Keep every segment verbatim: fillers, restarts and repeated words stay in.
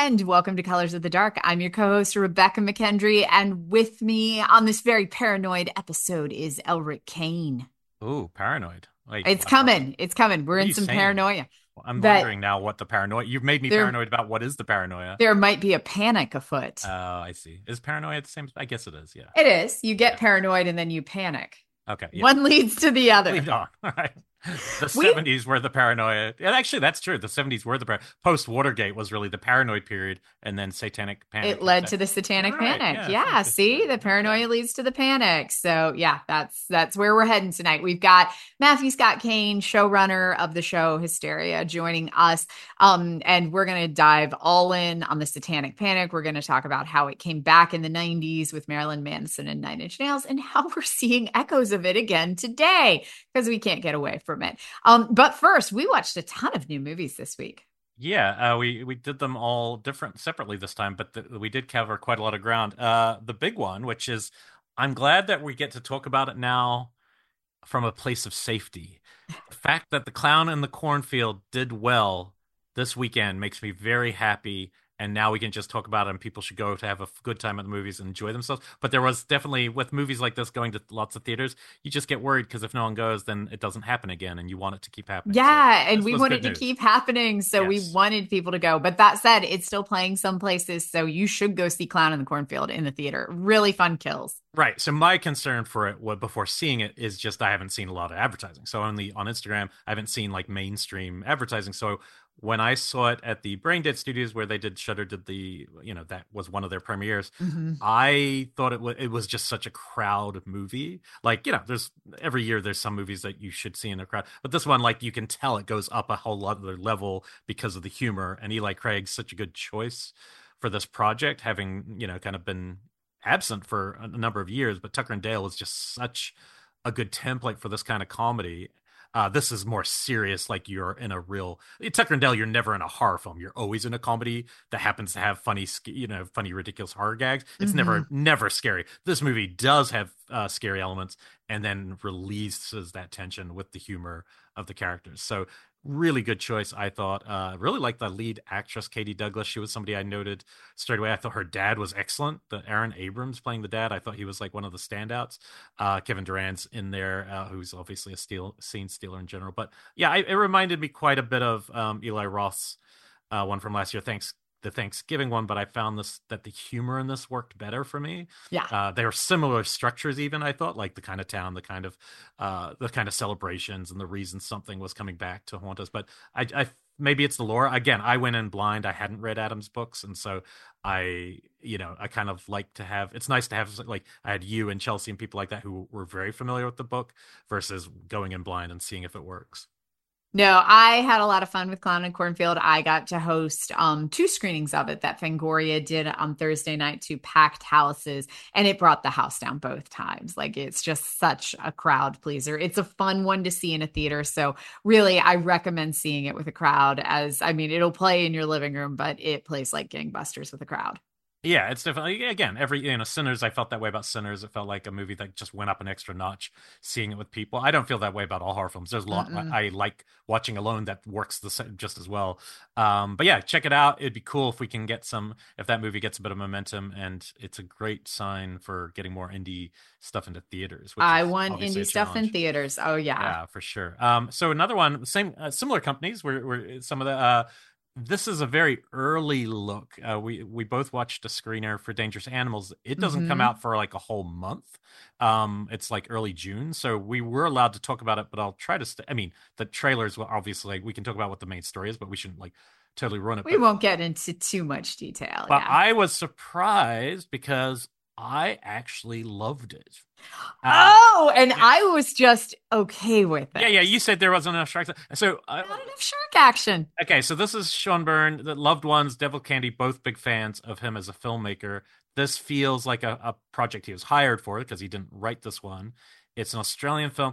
and welcome to Colors of the Dark. I'm your co-host, Rebecca McKendry, and with me on this very paranoid episode is Elric Kane. Ooh, paranoid. Like, It's what, what coming. It's coming. We're what are in you some saying? paranoia Well, I'm that wondering now what the paranoia. You've made me there paranoid about what is the paranoia. there might be a panic afoot. Oh, I see. Is paranoia the same? I guess it is. Yeah. It is. You get Yeah. paranoid and then you panic. Okay. Yeah. One leads to the other. Lead on. All right. The We seventies were the paranoia. And actually, that's true. The seventies were the par- post Watergate was really the paranoid period, and then Satanic It Panic. led That- to the You're satanic right. panic. Yeah. It's Yeah, interesting. see, the Okay. paranoia leads to the panic. So yeah, that's that's where we're heading tonight. We've got Matthew Scott Kane, showrunner of the show Hysteria, joining us. Um, and we're gonna dive all in on the satanic panic. We're gonna talk about how it came back in the nineties with Marilyn Manson and Nine Inch Nails, and how we're seeing echoes of it again today, because we can't get away from it. Um, but first, we watched a ton of new movies this week. Yeah, uh, we we did them all different separately this time, but the, we did cover quite a lot of ground. Uh, the big one, which is, I'm glad that we get to talk about it now from a place of safety. The fact that The Clown in the Cornfield did well this weekend makes me very happy. And now we can just talk about it, and people should go to have a good time at the movies and enjoy themselves. But there was definitely, with movies like this going to lots of theaters, you just get worried because if no one goes, then it doesn't happen again, and you want it to keep happening. So Yeah, and this we was want good it to news. keep happening. So we Yes. wanted people to go. But that said, it's still playing some places. So you should go see Clown in the Cornfield in the theater. Really fun kills. Right. So my concern for it, what before seeing it, is just I haven't seen a lot of advertising. So only on Instagram, I haven't seen like mainstream advertising. So when I saw it at the Brain Dead Studios, where they did Shudder, did the you know that was one of their premieres. Mhm. I thought it was it was just such a crowd movie. Like you know, there's every year there's some movies that you should see in a crowd, but this one, like you can tell, it goes up a whole other level because of the humor. And Eli Craig's such a good choice for this project, having you know kind of been absent for a number of years, but Tucker and Dale is just such a good template for this kind of comedy. Uh, this is more serious, like you're in a real Tucker and Dale. You're never in a horror film. You're always in a comedy that happens to have funny, you know, funny, ridiculous horror gags. It's never, Mhm. never scary. This movie does have uh, scary elements, and then releases that tension with the humor of the characters. So really good choice, I thought. Uh, really like the lead actress, Katie Douglas. She was somebody I noted straight away. I thought her dad was excellent. The Aaron Abrams playing the dad, I thought he was like one of the standouts. Uh, Kevin Durant's in there, uh, who's obviously a steal, scene stealer in general. But yeah, I, it reminded me quite a bit of um, Eli Roth's uh, one from last year, thanks the Thanksgiving one. But I found this that the humor in this worked better for me. Yeah. Uh, they were similar structures, even I thought, like the kind of town, the kind of uh, the kind of celebrations, and the reason something was coming back to haunt us. But I, I maybe it's the lore. Again, I went in blind. I hadn't read Adam's books, and so I, you know, I kind of like to have. It's nice to have like I had you and Chelsea and people like that who were very familiar with the book versus going in blind and seeing if it works. No, I had a lot of fun with Clown and Cornfield. I got to host um, two screenings of it that Fangoria did on Thursday night, two packed houses, and it brought the house down both times. Like it's just such a crowd pleaser. It's a fun one to see in a theater. So really, I recommend seeing it with a crowd. As I mean, it'll play in your living room, but it plays like gangbusters with a crowd. Yeah, it's definitely again every you know Sinners. I felt that way about Sinners. It felt like a movie that just went up an extra notch. Seeing it with people, I don't feel that way about all horror films. There's a lot Mm-mm. I like watching alone that works the same, just as well. Um, but yeah, check it out. It'd be cool if we can get some if that movie gets a bit of momentum, and it's a great sign for getting more indie stuff into theaters, which I is want obviously indie a stuff in challenge. theaters. Oh yeah. Yeah, for sure. Um, so another one, same uh, similar companies. Where where some of the uh, this is a very early look. Uh, we we both watched a screener for Dangerous Animals. It doesn't come Hmm. out for like a whole month. Um, it's like early June, so we were allowed to talk about it. But I'll try to. St- I mean, the trailers will obviously like, we can talk about what the main story is, but we shouldn't like totally ruin it. We But won't get into too much detail. but Yeah. I was surprised because I actually loved it. Uh, Oh, and yeah, I was just okay with yeah, yeah. it. You said there wasn't enough sharks, so uh, Not enough shark action. okay, so this is Sean Byrne, the Loved Ones, Devil Candy, both big fans of him as a filmmaker. This feels like a, a project he was hired for because he didn't write this one. It's an Australian film.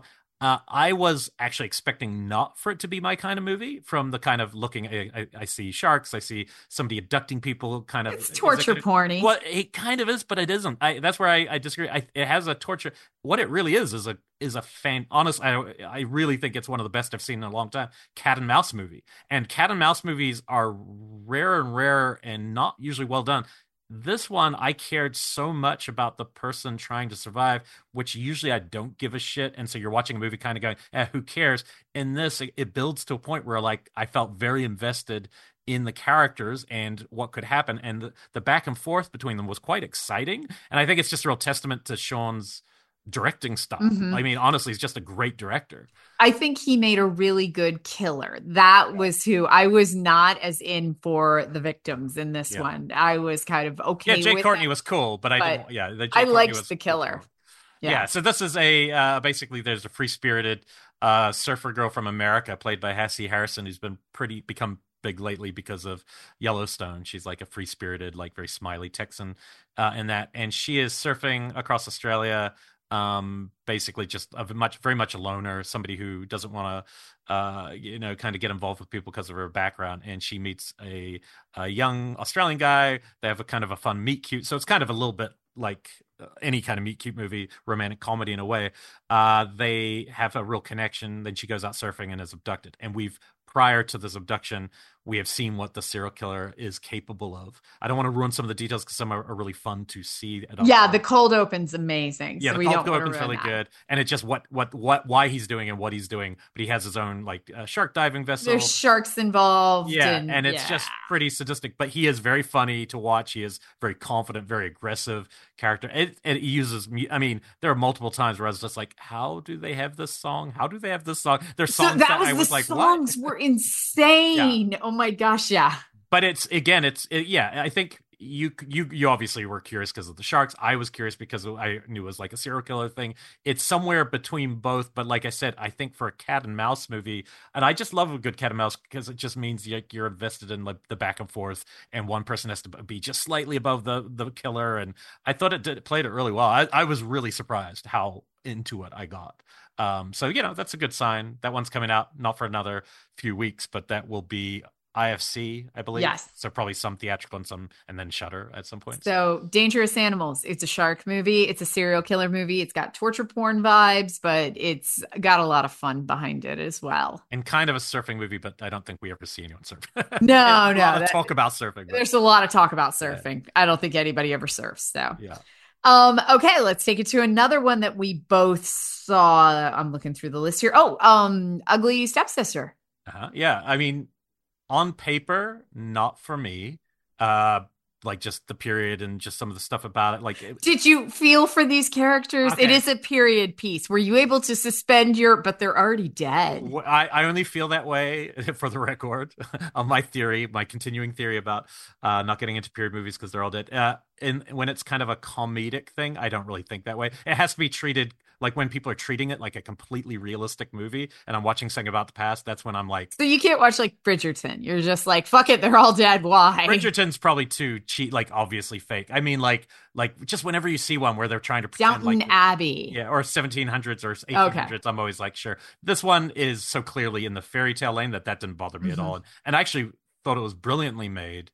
Uh, I was actually expecting not for it to be my kind of movie. From the kind of looking, I, I, I see sharks, I see somebody abducting people. Kind of It's is that torture gonna, porny. what it kind of is, but it isn't. I, that's where I, I disagree. I, it has a torture. What it really is is a is a fan. Honest, I I really think it's one of the best I've seen in a long time. Cat and mouse movie, and cat and mouse movies are rare and rare and not usually well done. This one, I cared so much about the person trying to survive, which usually I don't give a shit. And so you're watching a movie kind of going, eh, who cares? In this, it, it builds to a point where like I felt very invested in the characters and what could happen. And the, the back and forth between them was quite exciting. And I think it's just a real testament to Sean's directing style. Hmm. I mean, honestly, he's just a great director. I think he made a really good killer. That Yeah. was who I was not as in for the victims in this Yeah. one. I was kind of Yeah, okay Jay with Courtney it, was cool, but I but didn't. Yeah, the I Jay Courtney liked was the was killer. cool. Yeah. Yeah, so this is a uh, basically there's a free spirited uh, surfer girl from America played by Hassie Harrison who's been pretty become big lately because of Yellowstone. She's like a free spirited, like very smiley Texan uh, in that, and she is surfing across Australia. Um, basically just a much very much a loner, somebody who doesn't want to, uh, you know, kind of get involved with people because of her background. And she meets a, a young Australian guy. They have a kind of a fun meet cute. So it's kind of a little bit like uh, any kind of meet cute movie, romantic comedy in a way. Uh, they have a real connection. Then she goes out surfing and is abducted. And we've prior to this abduction, we have seen what the serial killer is capable of. I don't want to ruin some of the details because some are, are really fun to see. At Yeah, the cold open's amazing. yeah, So the we cold don't want to open's ruin really that. good, and it's just what what what why he's doing and what he's doing. But he has his own like uh, shark diving vessel. There's sharks involved, Yeah, and and it's yeah. just pretty sadistic, but he is very funny to watch. He is very confident, very aggressive character. It, it uses me. I mean, there are multiple times where I was just like, "How do they have this song? How do they have this song?" There's So songs that that was I the was like, songs "What?" were Yeah, insane. Oh my gosh, yeah. but it's again, it's it, yeah. I think you you you obviously were curious because of the sharks. I was curious because I knew it was like a serial killer thing. It's somewhere between both, but like I said, I think for a cat and mouse movie, and I just love a good cat and mouse because it just means like you're invested in like the back and forth, and one person has to be just slightly above the the killer. And I thought it did played it really well. I, I was really surprised how into it I got. Um, so you know that's a good sign. That one's coming out not for another few weeks, but that will be I F C, I believe. Yes. So probably some theatrical and some, and then Shudder at some point. So, so Dangerous Animals. It's a shark movie. It's a serial killer movie. It's got torture porn vibes, but it's got a lot of fun behind it as well. And kind of a surfing movie, but I don't think we ever see anyone surf. No, a no. lot of That, talk about surfing. But, there's a lot of talk about surfing. Yeah. I don't think anybody ever surfs. So, yeah. Um, okay, let's take it to another one that we both saw. I'm looking through the list here. Oh, um, Ugly Stepsister. Uh-huh. Yeah. I mean, on paper, not for me. Uh, like just the period and just some of the stuff about it. Like, it, did you feel for these characters? Okay. It is a period piece. Were you able to suspend your? But they're already dead. I, I only feel that way for the record on my theory, my continuing theory about uh, not getting into period movies because they're all dead. Uh, and when it's kind of a comedic thing, I don't really think that way. It has to be treated like when people are treating it like a completely realistic movie and I'm watching something about the past, that's when I'm like... So you can't watch like Bridgerton. You're just like, fuck it, they're all dead. Why? Bridgerton's probably too cheap, like obviously fake. I mean, like, like just whenever you see one where they're trying to pretend Downton like... Abbey. Yeah, or seventeen hundreds or eighteen hundreds, okay. I'm always like, sure. This one is so clearly in the fairy tale lane that that didn't bother me mm-hmm. at all. And, and I actually thought it was brilliantly made.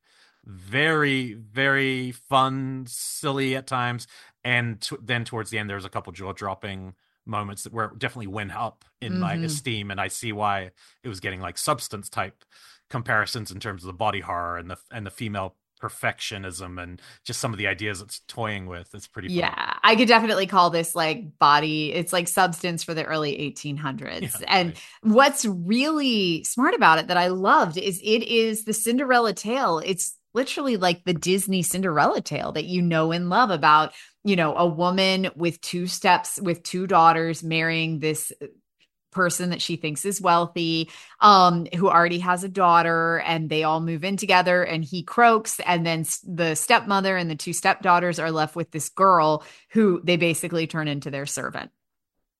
Very, very fun, silly at times. And t- then towards the end, there's a couple jaw-dropping moments that where it definitely went up in mm-hmm. my esteem, and I see why it was getting like Substance type comparisons in terms of the body horror and the and the female perfectionism and just some of the ideas it's toying with. It's pretty fun. Yeah, I could definitely call this like body. It's like Substance for the early eighteen hundreds. Yeah, and right. What's really smart about it that I loved is it is the Cinderella tale. It's literally like the Disney Cinderella tale that you know and love about, you know, a woman with two steps, with two daughters marrying this person that she thinks is wealthy, um, who already has a daughter, and they all move in together and he croaks. And then the stepmother and the two stepdaughters are left with this girl who they basically turn into their servant.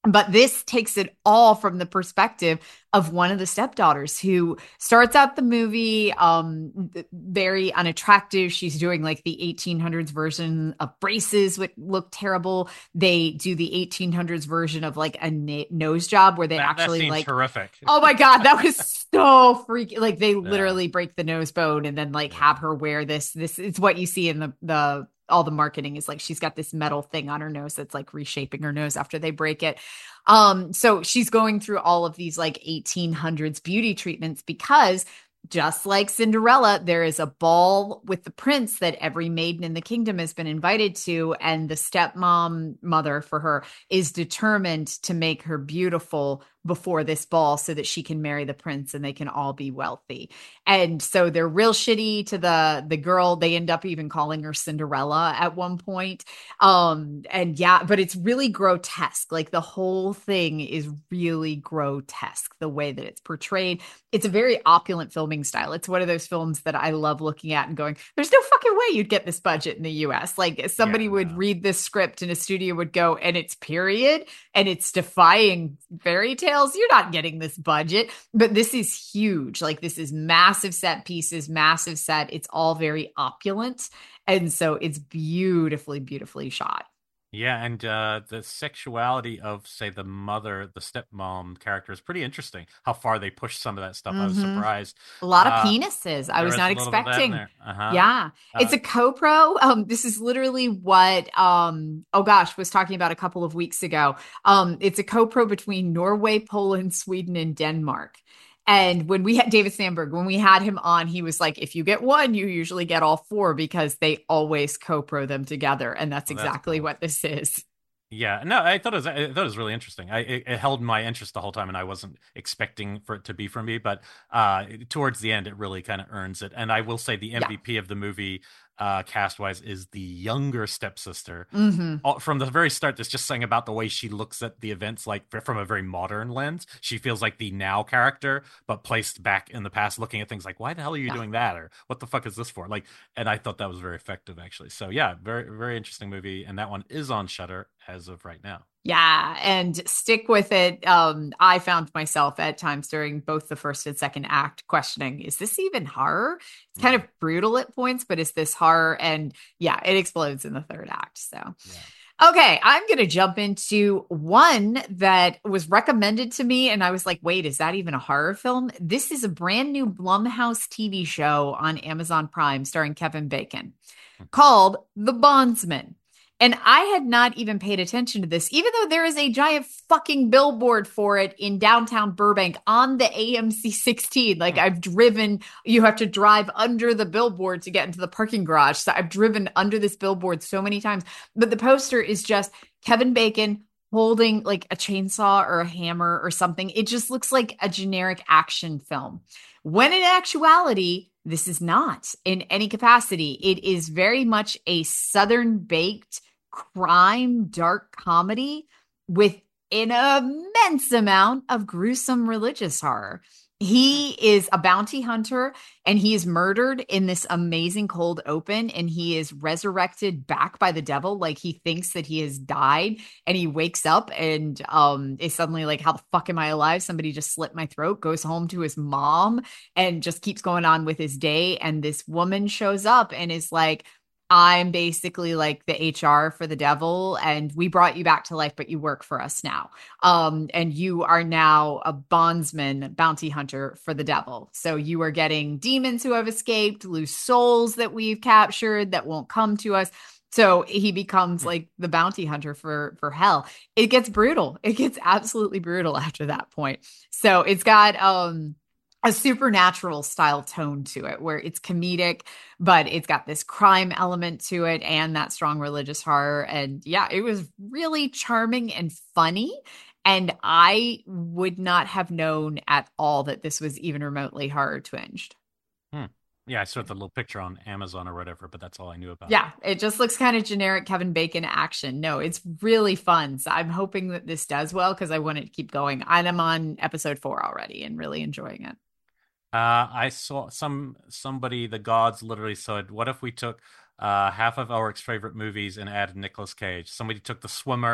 But this takes it all from the perspective of one of the stepdaughters who starts out the movie um very unattractive. She's doing like the eighteen hundreds version of braces, which look terrible. They do the eighteen hundreds version of like a na- nose job where they That that actually seems like, horrific. oh my God, that was so freaky. Like they Yeah, literally break the nose bone and then like have yeah. her wear this. This is what you see in the the all the marketing is like she's got this metal thing on her nose that's like reshaping her nose after they break it. Um, so she's going through all of these like eighteen hundreds beauty treatments because just like Cinderella, there is a ball with the prince that every maiden in the kingdom has been invited to, and the stepmom mother for her is determined to make her beautiful before this ball so that she can marry the prince and they can all be wealthy. And so they're real shitty to the the girl. They end up even calling her Cinderella at one point. Um, and yeah, but it's really grotesque. Like the whole thing is really grotesque, the way that it's portrayed. It's a very opulent filming style. It's one of those films that I love looking at and going, there's no fucking way you'd get this budget in the U S. Like somebody Yeah, would no. read this script and a studio would go, and it's period and it's defying fairy tales. You're not getting this budget, but this is huge. Like this is massive set pieces, massive set. It's all very opulent. And so it's beautifully, beautifully shot. Yeah, and uh, the sexuality of, say, the mother, the stepmom character is pretty interesting. How far they push some of that stuff. I was Mm-hmm. surprised. A lot of Uh, penises. I there was is not a little bit of that in expecting. there. Uh-huh. Yeah. It's Uh, a co-pro. Um, this is literally what um oh gosh, was talking about a couple of weeks ago. Um, it's a co-pro between Norway, Poland, Sweden, and Denmark. And when we had David Sandberg, when we had him on, he was like, if you get one, you usually get all four because they always co-pro them together. And that's well, that's exactly cool. what this is. Yeah, no, I thought it was I thought it was really interesting. I it, it held my interest the whole time, and I wasn't expecting for it to be from me. But uh, towards the end, it really kind of earns it. And I will say the Yeah. M V P of the movie, uh, cast wise, is the younger stepsister. Mm-hmm. All- From the very start, there's just saying about the way she looks at the events, like f- from a very modern lens. She feels like the now character, but placed back in the past, looking at things like, "Why the hell are you Yeah. doing that?" or "What the fuck is this for?" Like, and I thought that was very effective, actually. So yeah, very very interesting movie, and that one is on Shudder as of right now. Yeah, and stick with it. Um, I found myself at times during both the first and second act questioning, is this even horror? It's kind of Mm, brutal at points, but is this horror? And yeah, it explodes in the third act. So, yeah. okay, I'm going to jump into one that was recommended to me. And I was like, wait, is that even a horror film? This is a brand new Blumhouse T V show on Amazon Prime starring Kevin Bacon called The Bondsman. And I had not even paid attention to this, even though there is a giant fucking billboard for it in downtown Burbank on the A M C sixteen. Like Hmm. I've driven, you have to drive under the billboard to get into the parking garage. So I've driven under this billboard so many times. But the poster is just Kevin Bacon holding like a chainsaw or a hammer or something. It just looks like a generic action film. When in actuality, this is not in any capacity. It is very much a Southern baked crime dark comedy with an immense amount of gruesome religious horror. He is a bounty hunter and he is murdered in this amazing cold open and he is resurrected back by the devil. Like he thinks that he has died and he wakes up and um is suddenly like, how the fuck am I alive? Somebody just slit my throat, goes home to his mom and just keeps going on with his day. And this woman shows up and is like, I'm basically like the H R for the devil, and we brought you back to life, but you work for us now. Um, and you are now a bondsman, bounty hunter for the devil. So you are getting demons who have escaped, loose souls that we've captured that won't come to us. So he becomes like the bounty hunter for for hell. It gets brutal. It gets absolutely brutal after that point. So it's got um a supernatural style tone to it where it's comedic, but it's got this crime element to it and that strong religious horror. And yeah, it was really charming and funny. And I would not have known at all that this was even remotely horror twinged. Hmm. Yeah, I saw the little picture on Amazon or whatever, but that's all I knew about it. Yeah, it just looks kind of generic Kevin Bacon action. No, it's really fun. So I'm hoping that this does well because I want it to keep going. And I'm on episode four already and really enjoying it. Uh, I saw some somebody, the gods literally said, "What if we took uh, half of Ulrich's favorite movies and added Nicolas Cage?" Somebody took The Swimmer,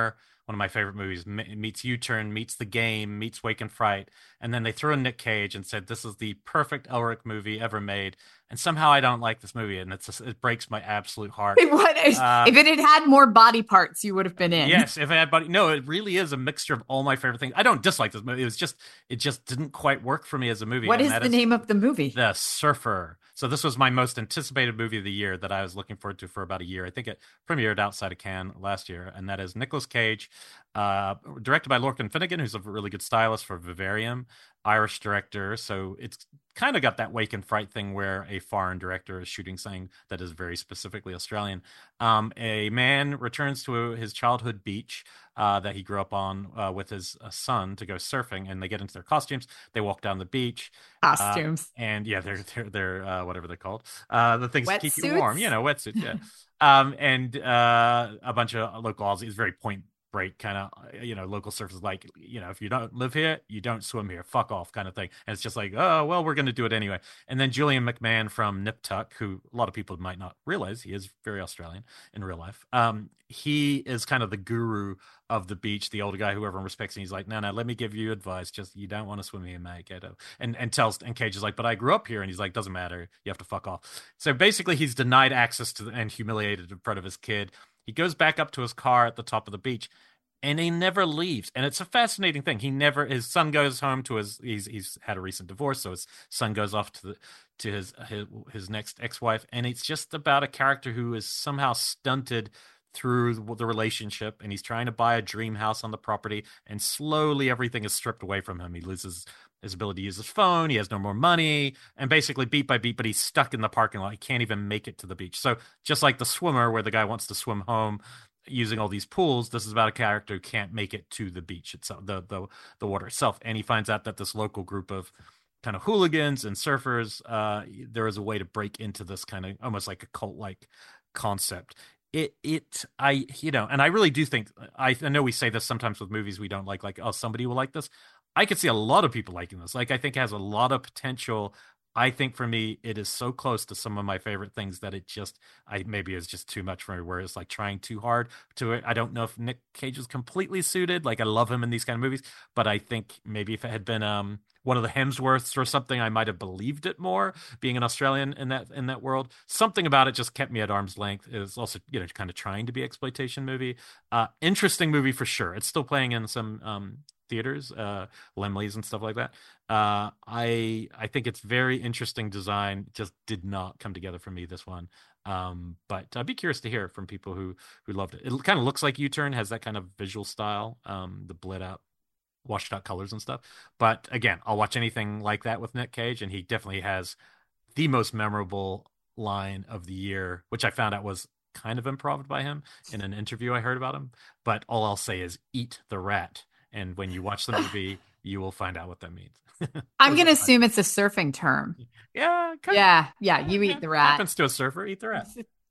one of my favorite movies, meets U-Turn, meets The Game, meets Wake and Fright, and then they threw in Nick Cage and said this is the perfect Elric movie ever made, and somehow I don't like this movie, and it's just, it breaks my absolute heart. What is, Uh, if it had had more body parts, you would have been in. Yes, if it had body, no, it really is a mixture of all my favorite things. I don't dislike this movie. It was just, it just didn't quite work for me as a movie. What is the is name of the movie? The Surfer. So this was my most anticipated movie of the year that I was looking forward to for about a year. I think it premiered outside of Cannes last year, and that is Nicolas Cage, uh, directed by Lorcan Finnegan, who's a really good stylist for Vivarium, Irish director. So it's kind of got that Wake and Fright thing where a foreign director is shooting something that is very specifically Australian. Um, a man returns to his childhood beach uh, that he grew up on uh, with his uh, son to go surfing, and they get into their costumes. They walk down the beach. Costumes. Uh, and yeah, they're, they're, they're uh, whatever they're called. Uh, the things Wet that keep suits? you warm, you know, wetsuits, yeah. um, and uh, a bunch of local Aussies, very point break kind of, you know, local surfers like, you know, if you don't live here, you don't swim here, fuck off kind of thing. And it's just like, oh, well, we're going to do it anyway. And then Julian McMahon from Nip Tuck, who a lot of people might not realize he is very Australian in real life. Um, he is kind of the guru of the beach, the older guy who everyone respects. And he's like, no, no, let me give you advice. Just, you don't want to swim here, mate. Get up. And, and tells, and Cage is like, but I grew up here. And he's like, doesn't matter. You have to fuck off. So basically he's denied access to the, and humiliated in front of his kid. He goes back up to his car at the top of the beach, and he never leaves. And it's a fascinating thing. He never, his son goes home to his, he's, he's had a recent divorce. So his son goes off to the, to his, his, his next ex-wife. And it's just about a character who is somehow stunted through the relationship. And he's trying to buy a dream house on the property. And slowly everything is stripped away from him. He loses his ability to use his phone. He has no more money, and basically beat by beat, but he's stuck in the parking lot. He can't even make it to the beach. So just like The Swimmer, where the guy wants to swim home using all these pools, this is about a character who can't make it to the beach itself, the the the water itself. And he finds out that this local group of kind of hooligans and surfers, uh, there is a way to break into this kind of almost like a cult-like concept. It it I you know, and I really do think, I, I know we say this sometimes with movies we don't like, like, oh, somebody will like this. I could see a lot of people liking this. Like, I think it has a lot of potential. I think for me, it is so close to some of my favorite things that it just, I maybe is just too much for me, where it's like trying too hard to it. I don't know if Nick Cage is completely suited. Like, I love him in these kind of movies, but I think maybe if it had been um one of the Hemsworths or something, I might have believed it more, being an Australian in that in that world. Something about it just kept me at arm's length. It was also, you know, kind of trying to be exploitation movie. Uh, interesting movie for sure. It's still playing in some um theaters, uh, Lemleys and stuff like that. Uh, I I think it's very interesting design. Just did not come together for me, this one. Um, but I'd be curious to hear from people who who loved it. It kind of looks like U-Turn, has that kind of visual style, um, the bled out, washed out colors and stuff. But again, I'll watch anything like that with Nick Cage, and he definitely has the most memorable line of the year, which I found out was kind of improv by him in an interview I heard about him. But all I'll say is, eat the rat. And when you watch the movie, you will find out what that means. I'm going to assume it's a surfing term. Yeah. Yeah. Yeah. You eat the rat. Happens to a surfer, eat the rat.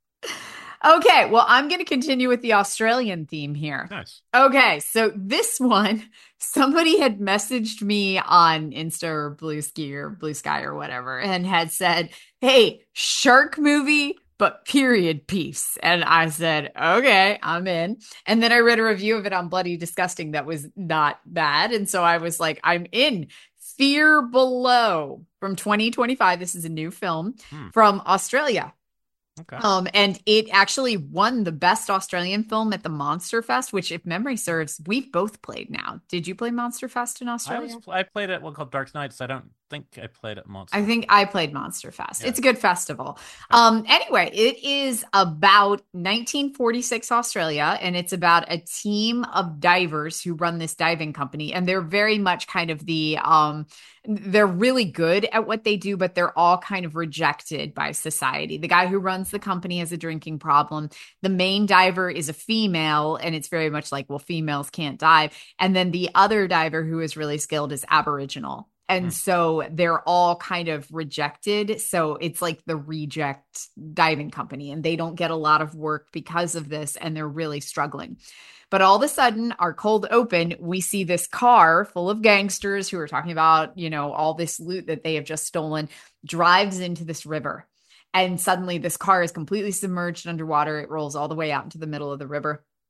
Okay. Well, I'm going to continue with the Australian theme here. Nice. Okay. So this one, somebody had messaged me on Insta or Blue Ski or Blue Sky or whatever, and had said, hey, shark movie, but period piece. And I said, okay, I'm in. And then I read a review of it on Bloody Disgusting that was not bad. And so I was like, I'm in. Fear Below from twenty twenty-five. This is a new film hmm. from Australia. Okay. Um, and it actually won the best Australian film at the Monster Fest, which, if memory serves, we've both played now. Did you play Monster Fest in Australia? I, was, I played at one called Dark Nights. I don't think I played at Monster. I think I played Monster Fest. Yeah. It's a good festival. Um, anyway, it is about nineteen forty-six Australia, and it's about a team of divers who run this diving company, and they're very much kind of the um, they're really good at what they do, but they're all kind of rejected by society. The guy who runs the company has a drinking problem. The main diver is a female, and it's very much like, well, females can't dive. And then the other diver who is really skilled is Aboriginal. And mm. so they're all kind of rejected. So it's like the reject diving company, and they don't get a lot of work because of this, and they're really struggling. But all of a sudden, our cold open, we see this car full of gangsters who are talking about, you know, all this loot that they have just stolen, drives into this river. And suddenly this car is completely submerged underwater. It rolls all the way out into the middle of the river.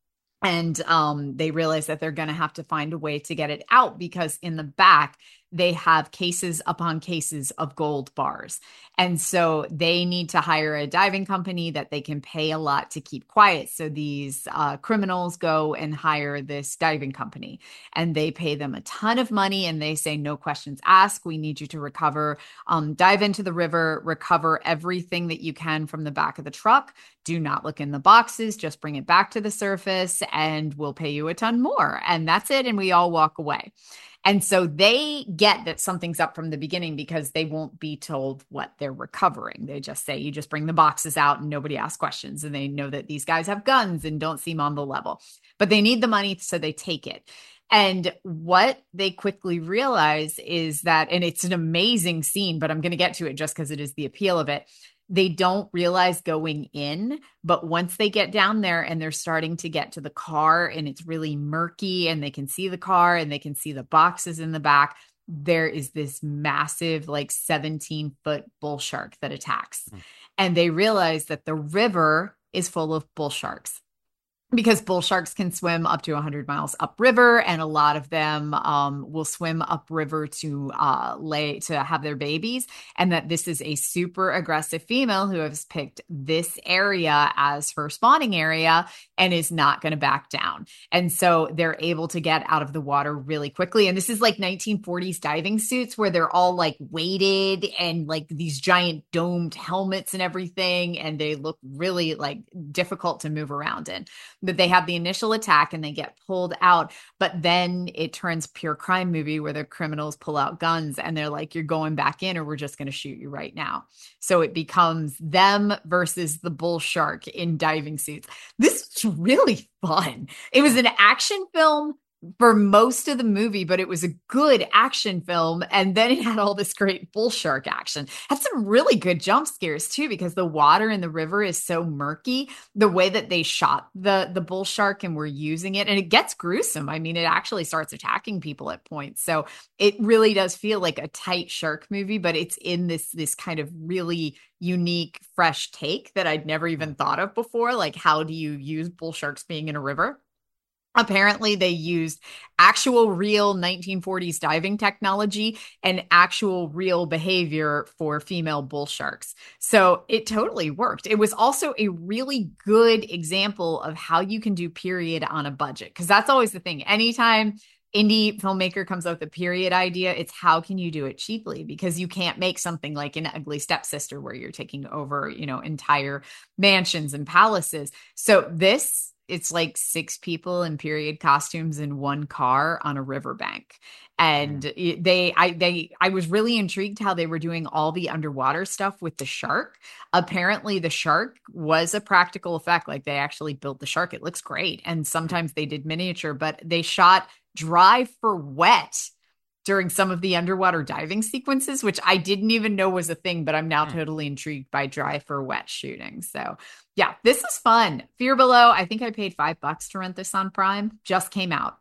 And um, they realize that they're going to have to find a way to get it out because in the back, they have cases upon cases of gold bars. And so they need to hire a diving company that they can pay a lot to keep quiet. So these uh, criminals go and hire this diving company and they pay them a ton of money and they say, no questions asked. We need you to recover, um, dive into the river, recover everything that you can from the back of the truck. Do not look in the boxes, just bring it back to the surface and we'll pay you a ton more. And that's it. And we all walk away. And so they get that something's up from the beginning because they won't be told what they're recovering. They just say, you just bring the boxes out and nobody asks questions. And they know that these guys have guns and don't seem on the level, but they need the money. So they take it. And what they quickly realize is that, and it's an amazing scene, but I'm going to get to it just because it is the appeal of it. They don't realize going in, but once they get down there and they're starting to get to the car and it's really murky and they can see the car and they can see the boxes in the back, there is this massive, like seventeen foot bull shark that attacks. Mm. And they realize that the river is full of bull sharks, because bull sharks can swim up to one hundred miles upriver, and a lot of them um, will swim upriver to uh, lay to have their babies. And that this is a super aggressive female who has picked this area as her spawning area and is not going to back down. And so they're able to get out of the water really quickly. And this is like nineteen forties diving suits where they're all like weighted and like these giant domed helmets and everything, and they look really like difficult to move around in. That they have the initial attack and they get pulled out, but then it turns pure crime movie where the criminals pull out guns and they're like, you're going back in or we're just going to shoot you right now. So it becomes them versus the bull shark in diving suits. This was really fun. It was an action film for most of the movie, but it was a good action film. And then it had all this great bull shark action. Had some really good jump scares too, because the water in the river is so murky. The way that they shot the, the bull shark and were using it, and it gets gruesome. I mean, it actually starts attacking people at points. So it really does feel like a tight shark movie, but it's in this, this kind of really unique, fresh take that I'd never even thought of before. Like, how do you use bull sharks being in a river? Apparently, they used actual real nineteen forties diving technology and actual real behavior for female bull sharks. So it totally worked. It was also a really good example of how you can do period on a budget, because that's always the thing. Anytime indie filmmaker comes up with a period idea, it's how can you do it cheaply? Because you can't make something like An Ugly Stepsister where you're taking over, you know, entire mansions and palaces. So this, it's like six people in period costumes in one car on a riverbank. And mm. they, I, they, I was really intrigued how they were doing all the underwater stuff with the shark. Apparently the shark was a practical effect. Like they actually built the shark. It looks great. And sometimes they did miniature, but they shot dry for wet during some of the underwater diving sequences, which I didn't even know was a thing, but I'm now mm. totally intrigued by dry for wet shooting. So yeah, this is fun. Fear Below. I think I paid five bucks to rent this on Prime. Just came out.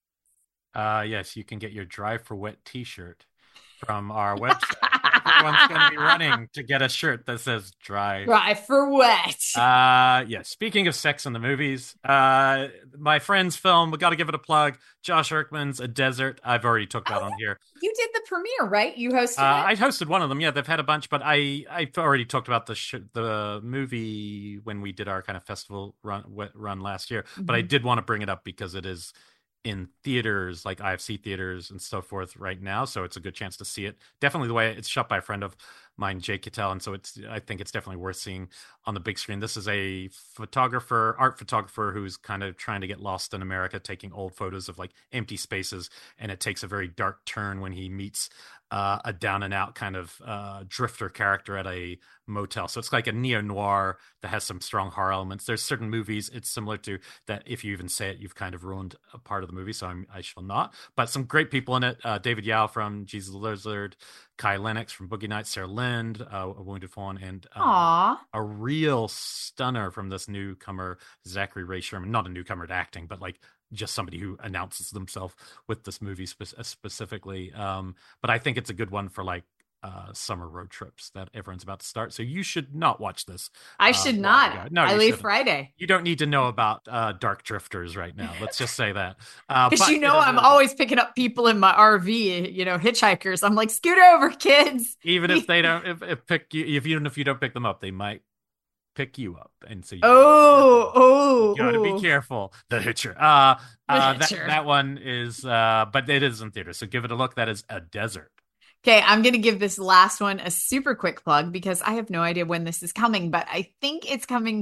Uh, yes, you can get your dry for wet t-shirt from our website. Everyone's going to be running to get a shirt that says dry. Dry for wet. Uh, yeah. Speaking of sex in the movies, uh, my friend's film, we got to give it a plug. Josh Erkman's A Desert. I've already talked about oh, on here. You did the premiere, right? You hosted uh, it? I hosted one of them. Yeah, they've had a bunch, but I, I've already talked about the sh- the movie when we did our kind of festival run, run last year. Mm-hmm. But I did want to bring it up because it is in theaters, like I F C theaters and so forth right now. So it's a good chance to see it. Definitely the way it's shot by a friend of mine, Jake Cattell. And so it's, I think it's definitely worth seeing on the big screen. This is a photographer, art photographer, who's kind of trying to get lost in America, taking old photos of like empty spaces. And it takes a very dark turn when he meets uh, a down and out kind of uh, drifter character at a motel. So it's like a neo-noir that has some strong horror elements. There's certain movies it's similar to that if you even say it, you've kind of ruined a part of the movie. So I'm, I shall not. But some great people in it. Uh, David Yao from Jesus the Lizard, Kai Lennox from Boogie Nights, Sarah Lind, uh, A Wounded Fawn, and um, a real stunner from this newcomer, Zachary Ray Sherman. Not a newcomer to acting, but like just somebody who announces themselves with this movie spe- specifically. Um, but I think it's a good one for like uh, summer road trips that everyone's about to start. So you should not watch this. I Uh, should while you not. go. No, I you leave shouldn't. Friday. You don't need to know about uh, Dark Drifters right now. Let's just say that. Uh, Because but you it know is I'm really good. always picking up people in my R V, you know, hitchhikers. I'm like, scoot over, kids. Even if they don't, if, if pick you, if even if you don't pick them up, they might pick you up, and so you got to be Oh, careful. You oh, got to be oh. careful. The Hitcher. Uh, The uh, that hitcher. that one is, uh, but it is in theater, so give it a look. That is A Desert. Okay, I'm going to give this last one a super quick plug because I have no idea when this is coming, but I think it's coming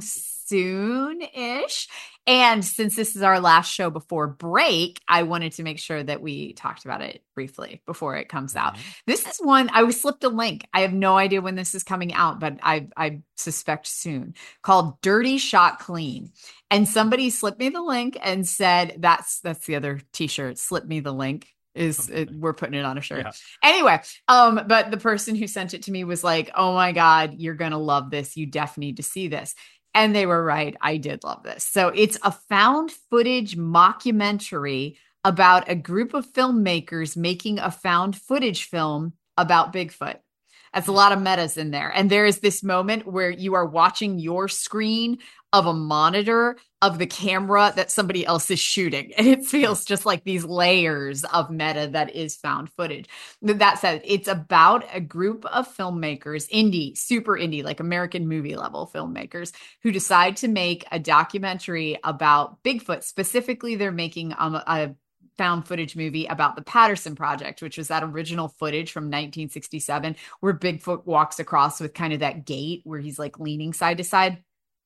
soon-ish. And since this is our last show before break, I wanted to make sure that we talked about it briefly before it comes out. Mhm. This is one I was slipped a link. I have no idea when this is coming out, but I I suspect soon. Called Dirty Shot Clean. And somebody slipped me the link and said that's that's the other t-shirt. Slip me the link is it, we're putting it on a shirt. Yeah. Anyway, um, but the person who sent it to me was like, "Oh my God, you're gonna love this. You definitely need to see this." And they were right. I did love this. So it's a found footage mockumentary about a group of filmmakers making a found footage film about Bigfoot. That's a lot of metas in there. And there is this moment where you are watching your screen of a monitor of the camera that somebody else is shooting. And it feels just like these layers of meta that is found footage. That said, it's about a group of filmmakers, indie, super indie, like American movie level filmmakers, who decide to make a documentary about Bigfoot. Specifically, they're making um, a found footage movie about the Patterson Project, which was that original footage from nineteen sixty-seven where Bigfoot walks across with kind of that gait where he's like leaning side to side.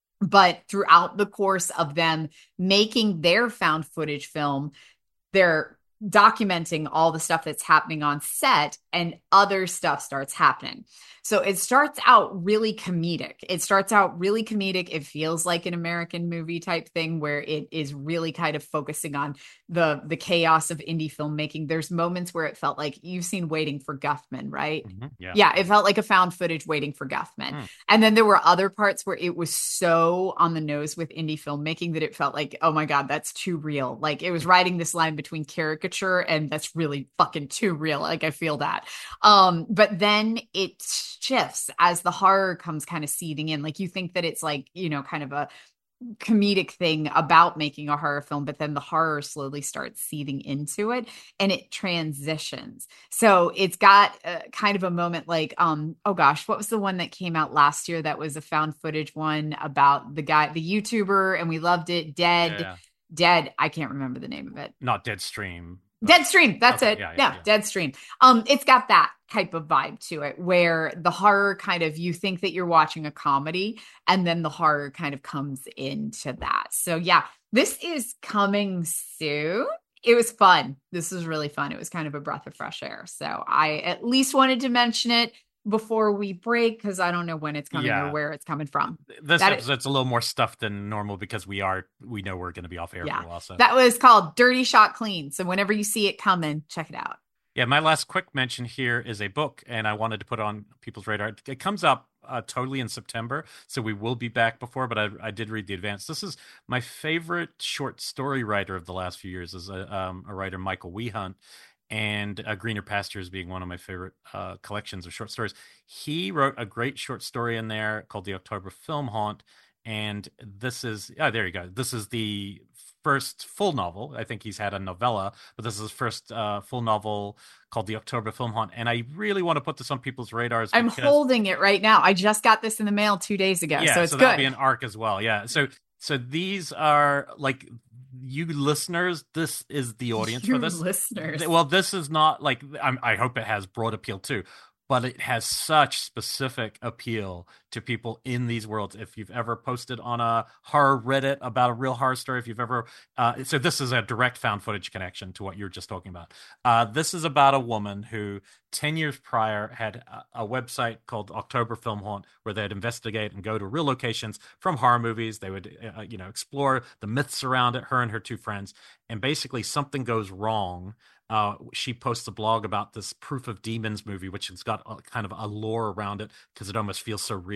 But throughout the course of them making their found footage film, they're documenting all the stuff that's happening on set and other stuff starts happening. So it starts out really comedic. It starts out really comedic. It feels like an American movie type thing where it is really kind of focusing on the the chaos of indie filmmaking. There's moments where it felt like you've seen Waiting for Guffman, right? Mm-hmm. Yeah. Yeah, it felt like a found footage Waiting for Guffman. Mm. And then there were other parts where it was so on the nose with indie filmmaking that it felt like, oh my God, that's too real. Like it was riding this line between caricature and that's really fucking too real. Like I feel that. Um, but then it shifts as the horror comes kind of seeding in. Like you think that it's like, you know, kind of a comedic thing about making a horror film, but then the horror slowly starts seeding into it and it transitions. So it's got a, kind of a moment like, um, oh gosh, what was the one that came out last year that was a found footage one about the guy, the YouTuber, and we loved it, Dead, Yeah. Dead. I can't remember the name of it. Not Deadstream. Deadstream, that's Okay, it. yeah, Yeah, yeah, yeah. Deadstream. Um, it's got that type of vibe to it where the horror kind of you think that you're watching a comedy and then the horror kind of comes into that. So yeah, this is coming soon. It was fun. This was really fun. It was kind of a breath of fresh air. So I at least wanted to mention it before we break because I don't know when it's coming Yeah. or where it's coming from. This That- episode's a little more stuff than normal because we are we know we're going to be off air Yeah. for a while. So That was called Dirty Shot Clean. So whenever you see it coming, check it out. yeah, my last quick mention here is a book, and I wanted to put on people's radar. It comes up uh, totally in September, so we will be back before, but I, I did read the advance. This is my favorite short story writer of the last few years, is a, um, a writer, Michael Wehunt, and uh, Greener Pastures being one of my favorite uh, collections of short stories. He wrote a great short story in there called The October Film Haunt, and this is, oh, there you go. This is the first full novel. I think he's had a novella, but this is his first uh, full novel called The October Film Haunt. And I really want to put this on people's radars. I'm because, holding it right now. I just got this in the mail two days ago, yeah, so it's so good. that'll be an arc as well. Yeah. So, so these are like, you listeners, this is the audience You for this. listeners. Well, this is not like, I'm, I hope it has broad appeal too, but it has such specific appeal to people in these worlds. If you've ever posted on a horror Reddit about a real horror story, if you've ever, uh, so this is a direct found footage connection to what you're just talking about. Uh, this is about a woman who ten years prior had a, a website called October Film Haunt, where they'd investigate and go to real locations from horror movies. They would, uh, you know, explore the myths around it, her and her two friends. And basically something goes wrong. Uh, she posts a blog about this Proof of Demons movie, which has got a, kind of a lore around it because it almost feels so real.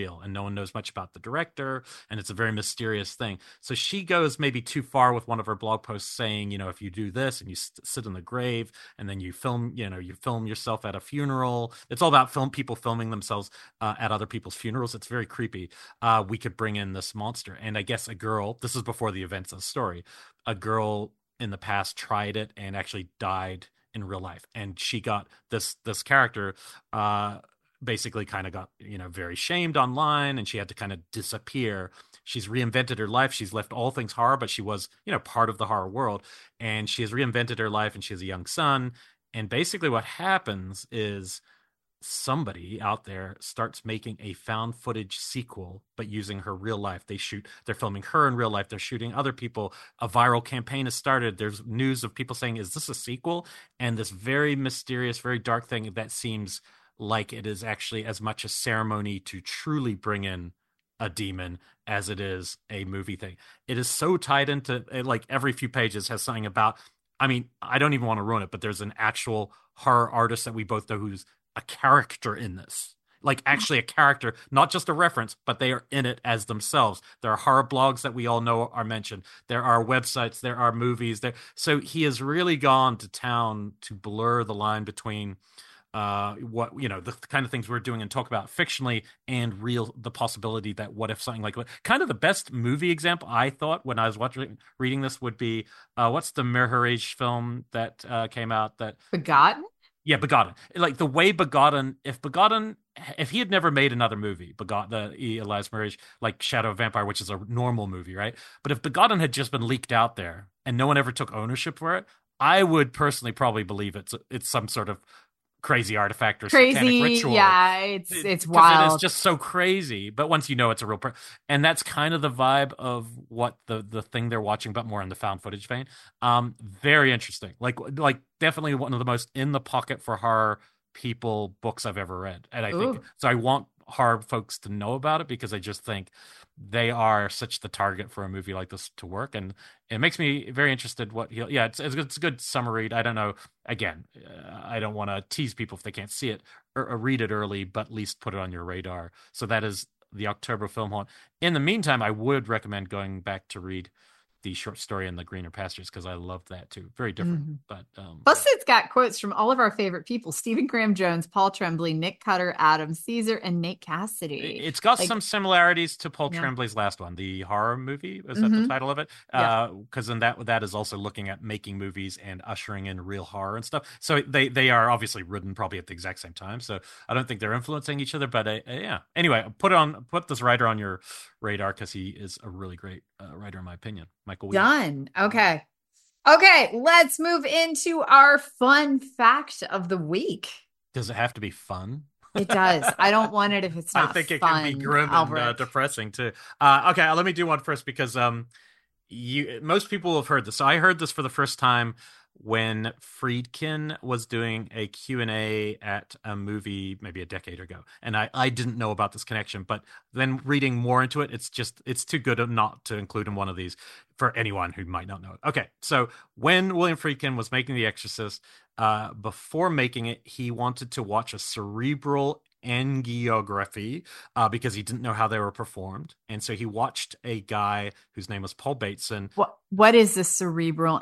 real, and no one knows much about the director, and it's a very mysterious thing. So she goes maybe too far with one of her blog posts saying, you know, if you do this and you st- sit in the grave and then you film, you know, you film yourself at a funeral. It's all about film people filming themselves uh, at other people's funerals. It's very creepy. Uh, we could bring in this monster, and I guess a girl. This is before the events of the story. A girl in the past tried it and actually died in real life, and she got this this character. Uh, basically kind of got, you know, very shamed online, and she had to kind of disappear. She's reinvented her life. She's left all things horror, but she was, you know, part of the horror world, and she has reinvented her life, and she has a young son. And basically what happens is somebody out there starts making a found footage sequel, but using her real life. They shoot, they're filming her in real life. They're shooting other people. A viral campaign has started. There's news of people saying, is this a sequel? And this very mysterious, very dark thing that seems like it is actually as much a ceremony to truly bring in a demon as it is a movie thing. It is so tied into, like, every few pages has something about, I mean, I don't even want to ruin it, but there's an actual horror artist that we both know who's a character in this. Like, actually a character, not just a reference, but they are in it as themselves. There are horror blogs that we all know are mentioned. There are websites, there are movies there. So he has really gone to town to blur the line between uh, what, you know, the kind of things we're doing and talk about fictionally and real, the possibility that what if something like, kind of the best movie example I thought when I was watching, reading this would be, uh, what's the Mirhuraj film that uh, came out that Begotten? Yeah, Begotten. Like the way Begotten, if Begotten, if he had never made another movie, Begotten, the Elias Murray, like Shadow of Vampire, which is a normal movie, right? But if Begotten had just been leaked out there and no one ever took ownership for it, I would personally probably believe it's it's some sort of crazy artifact or satanic Crazy. ritual. Yeah, it's it's Because it is wild. just so crazy. But once you know it's a real, per- and that's kind of the vibe of what the the thing they're watching, but more in the found footage vein. Um, very interesting. Like like definitely one of the most in the pocket for horror people books I've ever read, and I think Ooh. so. I want horror folks to know about it because I just think they are such the target for a movie like this to work, and it makes me very interested. What he'll, yeah, it's it's, it's a good summer read. I don't know. Again, uh, I don't want to tease people if they can't see it or, or read it early, but at least put it on your radar. So that is the October Film Haunt. In the meantime, I would recommend going back to read the short story in the Greener Pastures because I loved that too. Very different, Mhm. but um, Plus, it's got quotes from all of our favorite people: Stephen Graham Jones, Paul Tremblay, Nick Cutter, Adam Caesar, and Nate Cassidy. it's got some Like, similarities to Paul yeah. Tremblay's last one, the horror movie. Is that the Mm-hmm. title of it? Yeah. Because uh, in that that is also looking at making movies and ushering in real horror and stuff. So they they are obviously written probably at the exact same time. So I don't think they're influencing each other. But uh, uh, yeah. Anyway, put on put this writer on your radar because he is a really great uh, writer in my opinion. Michael Wheeler. Done. Okay. Okay, let's move into our fun fact of the week. Does it have to be fun? It does. I don't want it if it's I not think it can be fun, grim and uh, Albrecht. depressing too. Uh, okay, let me do one first because um, you most people have heard this. So I heard this for the first time when Friedkin was doing a Q and A at a movie maybe a decade ago, and I I didn't know about this connection, but then reading more into it, it's just it's too good not to include in one of these for anyone who might not know it. Okay, so when William Friedkin was making The Exorcist, uh, before making it, he wanted to watch a cerebral angiography uh, because he didn't know how they were performed. And so he watched a guy whose name was Paul Bateson. What what is the cerebral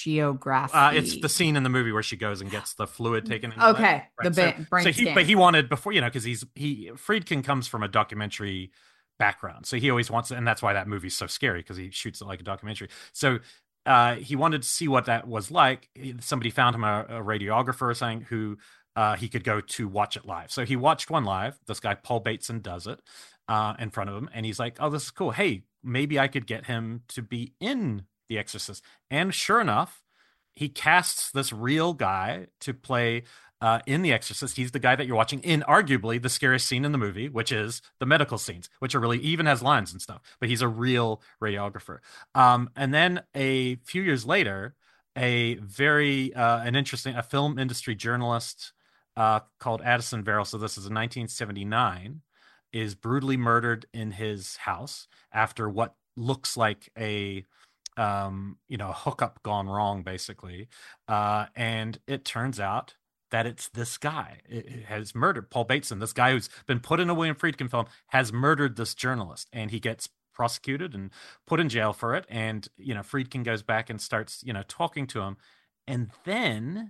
Uh, it's the angiography? scene in the movie where she goes and gets the fluid taken in. Okay, the Right. So, ba- brain so he, but scan. he wanted before, you know, because he's he Friedkin comes from a documentary background, so he always wants, and that's why that movie's so scary because he shoots it like a documentary. So uh, he wanted to see what that was like. Somebody found him a, a radiographer or something who uh, he could go to watch it live. So he watched one live. This guy Paul Bateson does it uh, in front of him, and he's like, "Oh, this is cool. Hey, maybe I could get him to be in The Exorcist." And sure enough, he casts this real guy to play uh, in The Exorcist. He's the guy that you're watching in arguably the scariest scene in the movie, which is the medical scenes, which are really even has lines and stuff. But he's a real radiographer. Um, and then a few years later, a very uh, an interesting a film industry journalist uh, called Addison Verrill. So this is in nineteen seventy-nine. Is brutally murdered in his house after what looks like a um, you know, hookup gone wrong, basically. Uh, and it turns out that it's this guy it, it has murdered Paul Bateson, this guy who's been put in a William Friedkin film, has murdered this journalist, and he gets prosecuted and put in jail for it. And, you know, Friedkin goes back and starts, you know, talking to him. And then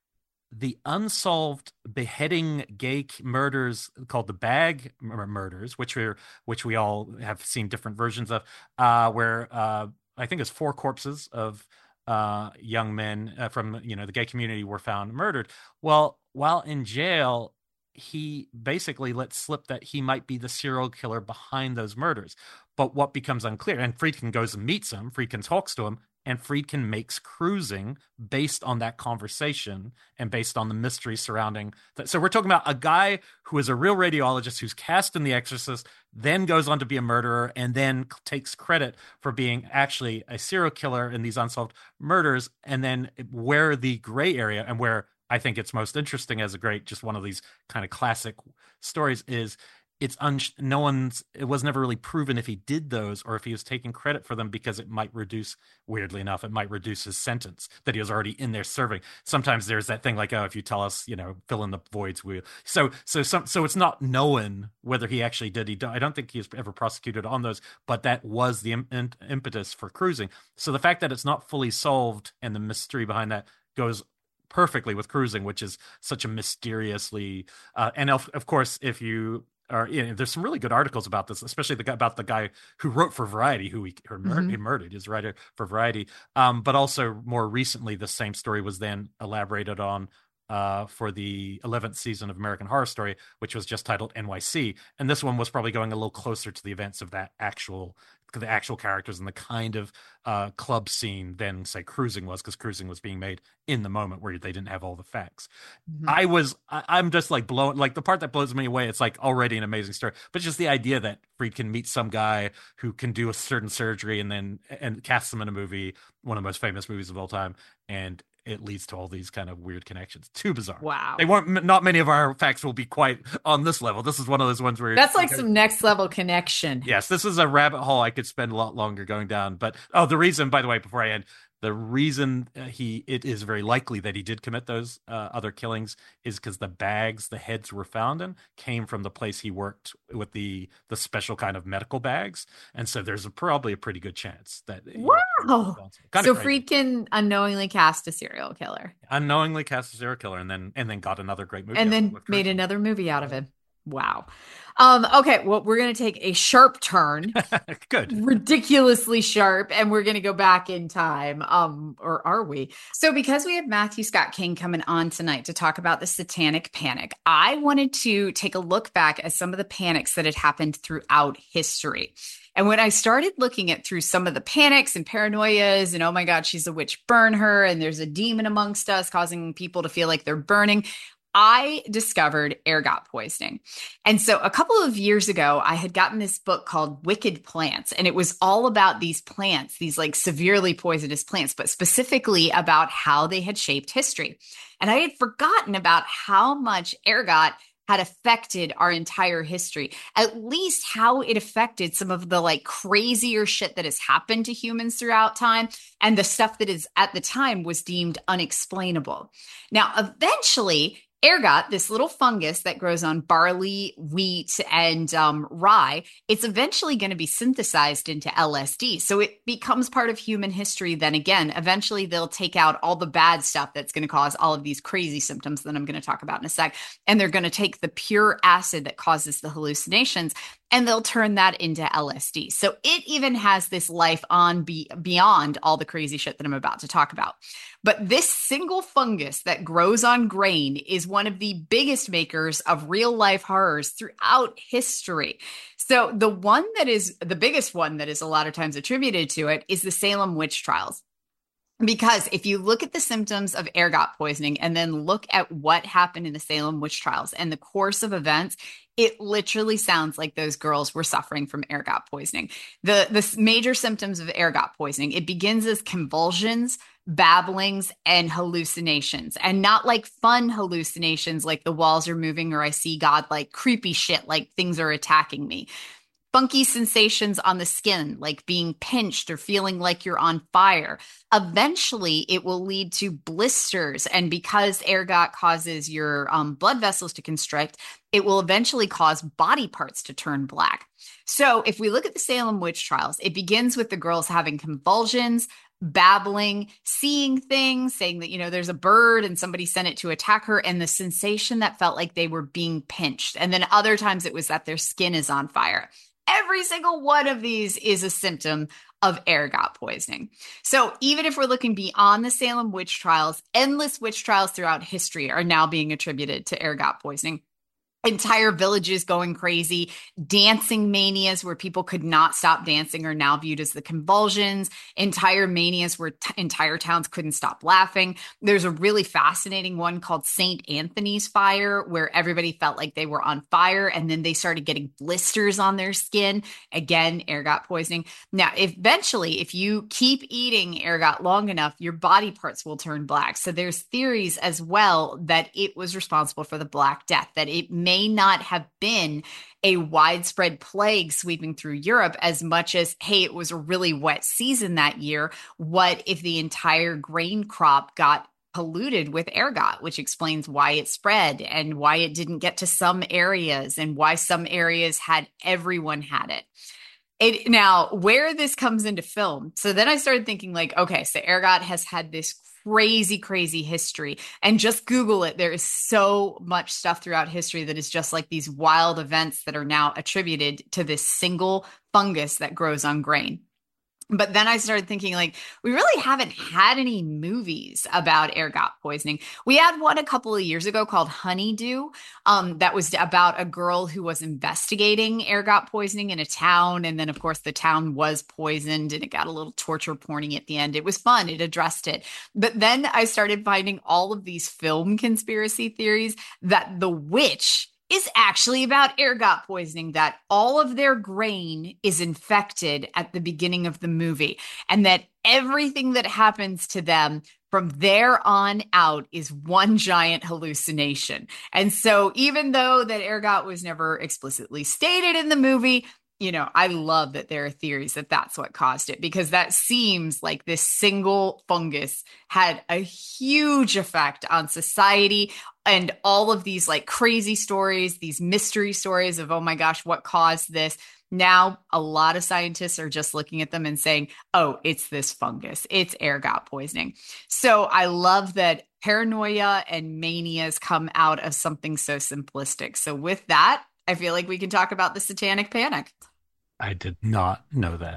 the unsolved beheading gay murders called the Bag murders, which we which we all have seen different versions of, uh, where uh, I think it's four corpses of uh, young men uh, from, you know, the gay community were found murdered. Well, while in jail, he basically lets slip that he might be the serial killer behind those murders. But what becomes unclear, and Friedkin goes and meets him, Friedkin talks to him, and Friedkin makes Cruising based on that conversation and based on the mystery surrounding that. So we're talking about a guy who is a real radiologist who's cast in The Exorcist, then goes on to be a murderer, and then takes credit for being actually a serial killer in these unsolved murders. And then where the gray area, and where I think it's most interesting as a great, just one of these kind of classic stories, is it's un- no one's it was never really proven if he did those or if he was taking credit for them, because it might reduce, weirdly enough, it might reduce his sentence that he was already in there serving. Sometimes there's that thing like, oh, if you tell us, you know, fill in the voids, we so so some so it's not known whether he actually did. He I don't think he was ever prosecuted on those, but that was the im- impetus for Cruising. So the fact that it's not fully solved and the mystery behind that goes perfectly with Cruising, which is such a mysteriously uh, and of, of course, if you Or, you know, there's some really good articles about this, especially the about the guy who wrote for Variety, who he, who mur- mm-hmm. he murdered, his writer for Variety. Um, but also more recently, the same story was then elaborated on uh, for the eleventh season of American Horror Story, which was just titled N Y C. And this one was probably going a little closer to the events of that actual, the actual characters and the kind of uh, club scene than, say, Cruising was, because Cruising was being made in the moment where they didn't have all the facts. Mm-hmm. I was, I, I'm just like blown, like the part that blows me away, it's like already an amazing story, but just the idea that Friedkin meets some guy who can do a certain surgery and then, and casts him in a movie, one of the most famous movies of all time, and it leads to all these kind of weird connections. Too bizarre. Wow. They weren't, not many of our facts will be quite on this level. This is one of those ones where that's like some next level connection. Yes, this is a rabbit hole I could spend a lot longer going down. But oh, the reason, by the way, before I end, the reason he it is very likely that he did commit those uh, other killings is because the bags the heads were found in came from the place he worked with the the special kind of medical bags, and so there's a, probably a pretty good chance that wow. So crazy. Friedkin unknowingly cast a serial killer, unknowingly cast a serial killer, and then and then got another great movie, and then made another movie out of him. Wow. Um, okay, well, we're going to take a sharp turn. Good. Ridiculously sharp, and we're going to go back in time. Um, or are we? So because we have Matthew Scott King coming on tonight to talk about the Satanic Panic, I wanted to take a look back at some of the panics that had happened throughout history. And when I started looking at through some of the panics and paranoias and, oh my God, she's a witch, burn her, and there's a demon amongst us causing people to feel like they're burning, I discovered ergot poisoning. And so a couple of years ago, I had gotten this book called Wicked Plants, and it was all about these plants, these like severely poisonous plants, but specifically about how they had shaped history. And I had forgotten about how much ergot had affected our entire history, at least how it affected some of the like crazier shit that has happened to humans throughout time, and the stuff that is at the time was deemed unexplainable. Now, eventually, ergot, this little fungus that grows on barley, wheat, and um, rye, it's eventually going to be synthesized into L S D. So it becomes part of human history. Then again, eventually they'll take out all the bad stuff that's going to cause all of these crazy symptoms that I'm going to talk about in a sec. And they're going to take the pure acid that causes the hallucinations, and they'll turn that into L S D. So it even has this life on be- beyond all the crazy shit that I'm about to talk about. But this single fungus that grows on grain is one of the biggest makers of real life horrors throughout history. So the one that is the biggest one that is a lot of times attributed to it is the Salem witch trials. Because if you look at the symptoms of ergot poisoning and then look at what happened in the Salem witch trials and the course of events, it literally sounds like those girls were suffering from ergot poisoning. The, the major symptoms of ergot poisoning, it begins as convulsions, babblings, and hallucinations, and not like fun hallucinations like the walls are moving or I see God, like creepy shit, like things are attacking me. funky sensations on the skin, like being pinched or feeling like you're on fire. Eventually, it will lead to blisters. And because ergot causes your um, blood vessels to constrict, it will eventually cause body parts to turn black. So if we look at the Salem witch trials, it begins with the girls having convulsions, babbling, seeing things, saying that, you know, there's a bird and somebody sent it to attack her, and the sensation that felt like they were being pinched. And then other times it was that their skin is on fire. Every single one of these is a symptom of ergot poisoning. So even if we're looking beyond the Salem witch trials, endless witch trials throughout history are now being attributed to ergot poisoning. Entire villages going crazy, dancing manias where people could not stop dancing are now viewed as the convulsions, entire manias where t- entire towns couldn't stop laughing. There's a really fascinating one called Saint Anthony's Fire, where everybody felt like they were on fire and then they started getting blisters on their skin. Again, ergot poisoning. Now, eventually, if you keep eating ergot long enough, your body parts will turn black. So there's theories as well that it was responsible for the Black Death, that it may may not have been a widespread plague sweeping through Europe as much as, hey, it was a really wet season that year. What if the entire grain crop got polluted with ergot, which explains why it spread and why it didn't get to some areas and why some areas had, everyone had it. It now, where this comes into film. So then I started thinking like, okay, so ergot has had this crazy, crazy history. And just Google it. There is so much stuff throughout history that is just like these wild events that are now attributed to this single fungus that grows on grain. But then I started thinking, like, we really haven't had any movies about ergot poisoning. We had one a couple of years ago called Honeydew. Um, that was about a girl who was investigating ergot poisoning in a town. And then, of course, the town was poisoned and it got a little torture porny at the end. It was fun. It addressed it. But then I started finding all of these film conspiracy theories that The Witch is actually about ergot poisoning, that all of their grain is infected at the beginning of the movie, and that everything that happens to them from there on out is one giant hallucination. And so even though that ergot was never explicitly stated in the movie, you know, I love that there are theories that that's what caused it, because that seems like this single fungus had a huge effect on society. And all of these like crazy stories, these mystery stories of, oh my gosh, what caused this? Now, a lot of scientists are just looking at them and saying, oh, it's this fungus. It's ergot poisoning. So I love that paranoia and manias come out of something so simplistic. So with that, I feel like we can talk about the Satanic Panic. I did not know that.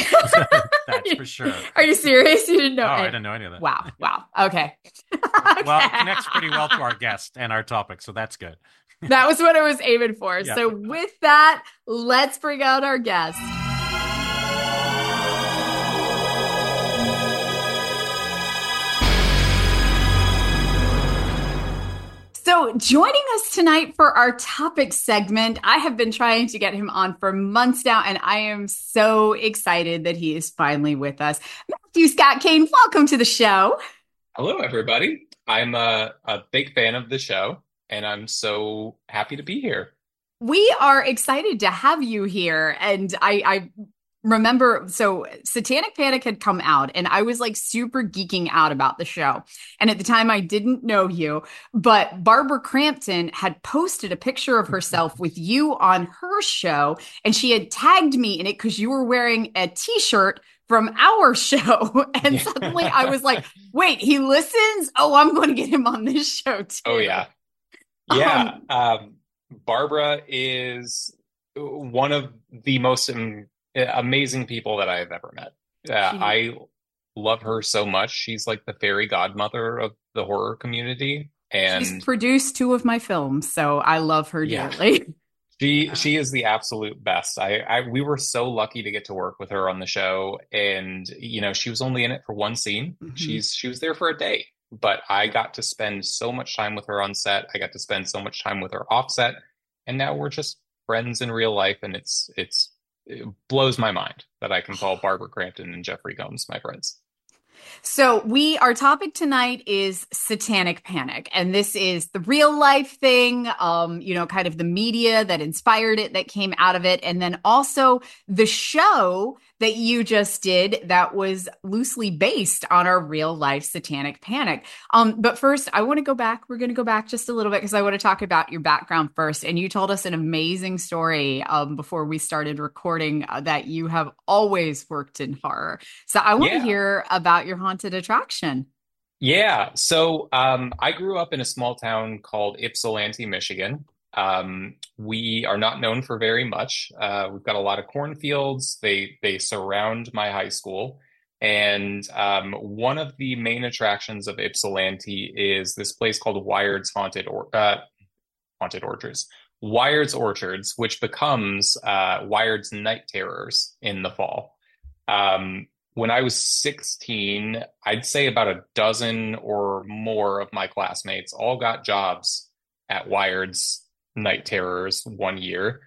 That's for sure. Are you serious? You didn't know? Oh, I didn't know any of that. Wow. Wow. Okay. Well, it connects pretty well to our guest and our topic, so that's good. That was what I was aiming for. Yeah. So with that, let's bring out our guest. So joining us tonight for our topic segment, I have been trying to get him on for months now, and I am so excited that he is finally with us. Matthew Scott Kane, welcome to the show. Hello, everybody. I'm a, a big fan of the show, and I'm so happy to be here. We are excited to have you here, and I, I remember, so Satanic Panic had come out and I was like super geeking out about the show. And at the time I didn't know you, but Barbara Crampton had posted a picture of herself with you on her show, and she had tagged me in it because you were wearing a t-shirt from our show. And yeah. Suddenly I was like, wait, he listens? Oh, I'm going to get him on this show too. Oh yeah. Yeah. Um, um, Barbara is one of the most um, amazing people that I've ever met. Uh, I love her so much. She's like the fairy godmother of the horror community. And she's produced two of my films, so I love her yeah. dearly. She she is the absolute best. I, I we were so lucky to get to work with her on the show, and you know, she was only in it for one scene. Mm-hmm. She's she was there for a day, but I got to spend so much time with her on set. I got to spend so much time with her off set, and now we're just friends in real life, and it's it's it blows my mind that I can call Barbara Crampton and Jeffrey Combs my friends. So we our topic tonight is Satanic Panic, and this is the real life thing, um, you know, kind of the media that inspired it, that came out of it, and then also the show that you just did that was loosely based on our real life Satanic Panic. Um, but first, I want to go back. We're going to go back just a little bit because I want to talk about your background first. And you told us an amazing story um, before we started recording uh, that you have always worked in horror. So I want to Yeah. hear about your haunted attraction. Yeah. So um, I grew up in a small town called Ypsilanti, Michigan. Um, we are not known for very much. Uh, we've got a lot of cornfields. They they surround my high school. And um, one of the main attractions of Ypsilanti is this place called Wired's Haunted or uh, Haunted Orchards. Wired's Orchards, which becomes uh, Wired's Night Terrors in the fall. Um, when I was sixteen, I'd say about a dozen or more of my classmates all got jobs at Wired's Night Terrors one year.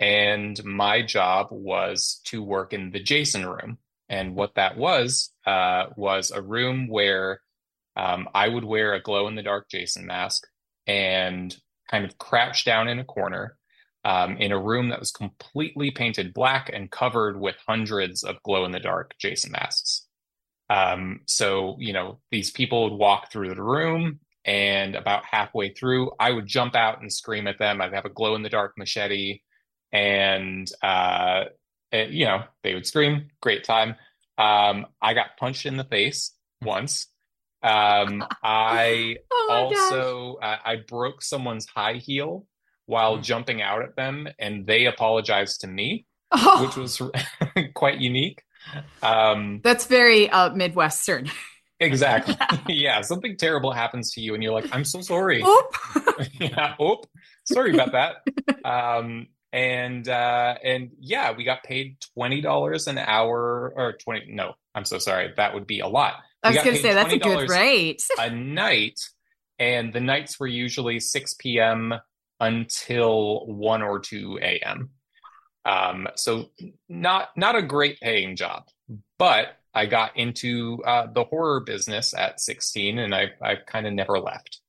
And my job was to work in the Jason room. And what that was, uh, was a room where um, I would wear a glow in the dark Jason mask and kind of crouch down in a corner um, in a room that was completely painted black and covered with hundreds of glow in the dark Jason masks. Um, so, you know, these people would walk through the room, and about halfway through, I would jump out and scream at them. I'd have a glow in the dark machete, and, uh, it, you know, they would scream. Great time. Um, I got punched in the face once. Um, I Oh my gosh. also uh, I broke someone's high heel while jumping out at them, and they apologized to me, which Oh, was quite unique. Um, that's very uh, Midwestern. exactly. Yeah, something terrible happens to you, and you're like, "I'm so sorry." Oop. Yeah, oh, sorry about that. Um, and uh, and yeah, we got paid twenty dollars an hour, or twenty. No, I'm so sorry. That would be a lot. I We was got going to paid say that's a twenty good dollars rate. a night, and the nights were usually six p m until one or two a m. Um, so not not a great paying job, but I got into uh, the horror business at sixteen, and I I kind of never left.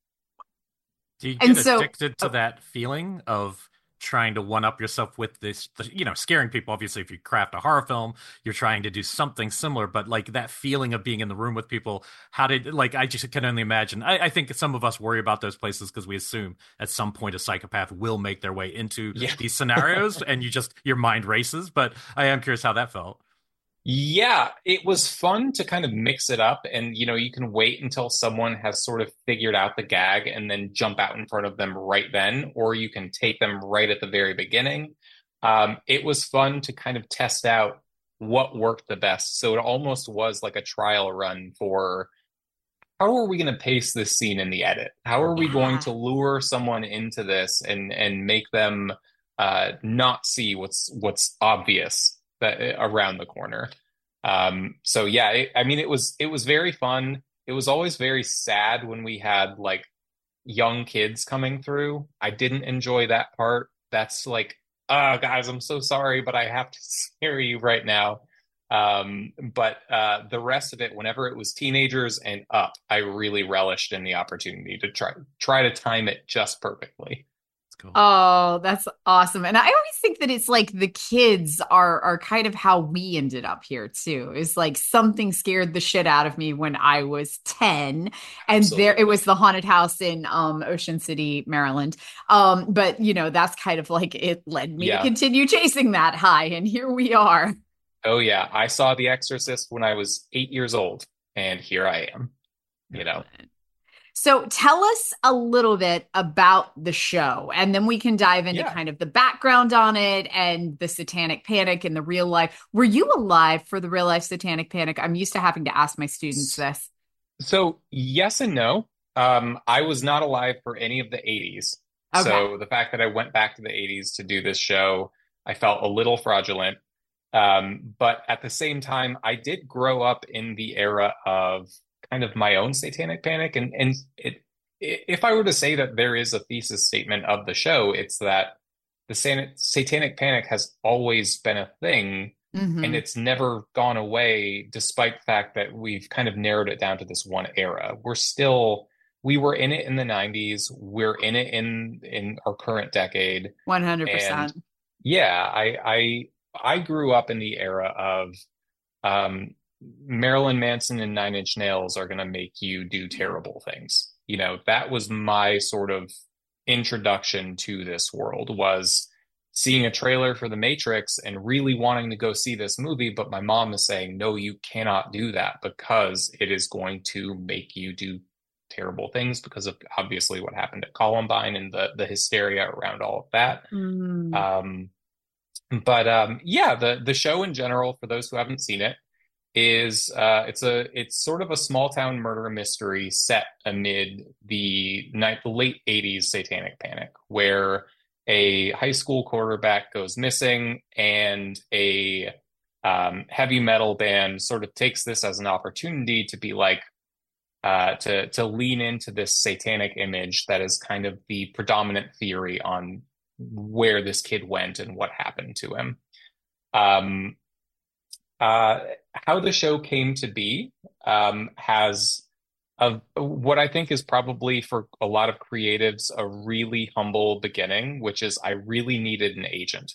Do you And get so, addicted to oh, that feeling of trying to one up yourself with this, you know, scaring people? Obviously, if you craft a horror film, you're trying to do something similar, but like that feeling of being in the room with people, how did, like, I just can only imagine. I, I think some of us worry about those places because we assume at some point a psychopath will make their way into Yeah. these scenarios and you just, your mind races. But I am curious how that felt. Yeah, it was fun to kind of mix it up. And, you know, you can wait until someone has sort of figured out the gag and then jump out in front of them right then, or you can take them right at the very beginning. Um, it was fun to kind of test out what worked the best. So it almost was like a trial run for how are we going to pace this scene in the edit? How are we going yeah. to lure someone into this and and make them uh, not see what's what's obvious that around the corner? Um, so yeah, it, I mean, it was it was very fun. It was always very sad when we had like young kids coming through. I didn't enjoy that part. That's like, oh, guys, I'm so sorry, but I have to scare you right now. Um, but uh, the rest of it, whenever it was teenagers and up, I really relished in the opportunity to try try to time it just perfectly. It's cool. Oh, that's awesome. And I always think that it's like the kids are are kind of how we ended up here too. It's like something scared the shit out of me when I was ten. And there it Absolutely. was the haunted house in um Ocean City, Maryland. Um, but you know, that's kind of like it led me to Yeah. continue chasing that high. And here we are. Oh yeah. I saw The Exorcist when I was eight years old, and here I am, you know. So tell us a little bit about the show, and then we can dive into Yeah. kind of the background on it and the Satanic Panic in the real life. Were you alive for the real life Satanic Panic? I'm used to having to ask my students this. So yes and no. Um, I was not alive for any of the eighties. Okay. So the fact that I went back to the eighties to do this show, I felt a little fraudulent. Um, but at the same time, I did grow up in the era of kind of my own satanic panic. And, and it, if I were to say that there is a thesis statement of the show, it's that the san- satanic panic has always been a thing, and Hmm. it's never gone away, despite the fact that we've kind of narrowed it down to this one era. We're still we were in it in the nineties. We're in it in in our current decade. And one hundred percent. yeah, I I I grew up in the era of um Marilyn Manson and Nine Inch Nails are going to make you do Yeah. terrible things. You know, that was my sort of introduction to this world, was seeing a trailer for The Matrix and really wanting to go see this movie, but my mom is saying, no, you cannot do that because it is going to make you do terrible things because of obviously what happened at Columbine and the the hysteria around all of that. Mm. Um, but um, yeah, the the show in general, for those who haven't seen it, is uh, it's a it's sort of a small town murder mystery set amid the night the late eighties satanic panic, where a high school quarterback goes missing, and a um, heavy metal band sort of takes this as an opportunity to be like uh, to to lean into this satanic image that is kind of the predominant theory on where this kid went and what happened to him. Um, uh, how the show came to be um, has a, what I think is probably for a lot of creatives a really humble beginning, which is I really needed an agent.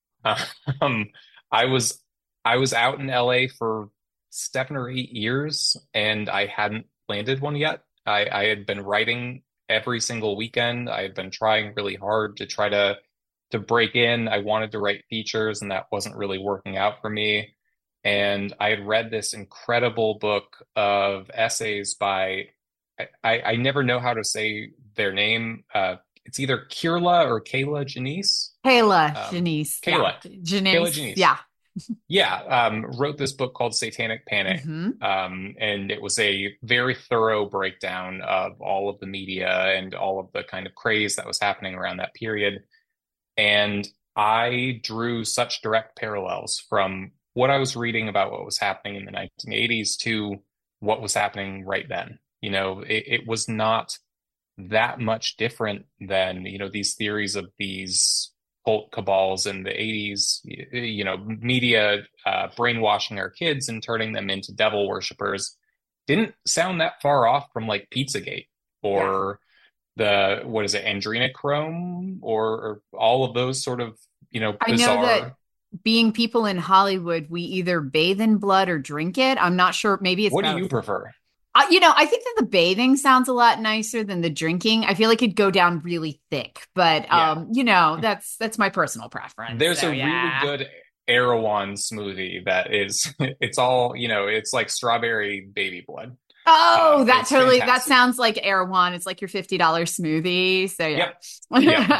Um, I was I was out in L A for seven or eight years, and I hadn't landed one yet. I, I had been writing every single weekend. I had been trying really hard to try to to break in. I wanted to write features, and that wasn't really working out for me. And I had read this incredible book of essays by I, I, I never know how to say their name. Uh, it's either Kirla or Kayla Janice. Kayla, Um, Janice. Yeah. Kayla, Kayla Janice. Janice. Yeah. Yeah, um, wrote this book called Satanic Panic. Hmm. Um, and it was a very thorough breakdown of all of the media and all of the kind of craze that was happening around that period. And I drew such direct parallels from what I was reading about what was happening in the nineteen eighties to what was happening right then. You know, it, it was not that much different than, you know, these theories of these cult cabals in the eighties, you know, media uh, brainwashing our kids and turning them into devil worshippers didn't sound that far off from like Pizzagate Yeah. or the, what is it, adrenochrome or, or all of those sort of, you know, I know that bizarre. being people in Hollywood, we either bathe in blood or drink it. I'm not sure. Maybe it's What do you both. prefer? Uh, you know, I think that the bathing sounds a lot nicer than the drinking. I feel like it'd go down really thick, but Yeah. um, you know, that's that's my personal preference. There's So a really yeah. good Erewhon smoothie that is, it's all, you know, it's like strawberry baby blood. Oh, Um, that it's totally that fantastic. sounds like Erewhon. It's like your fifty dollars smoothie. So yeah. Yep. Yep.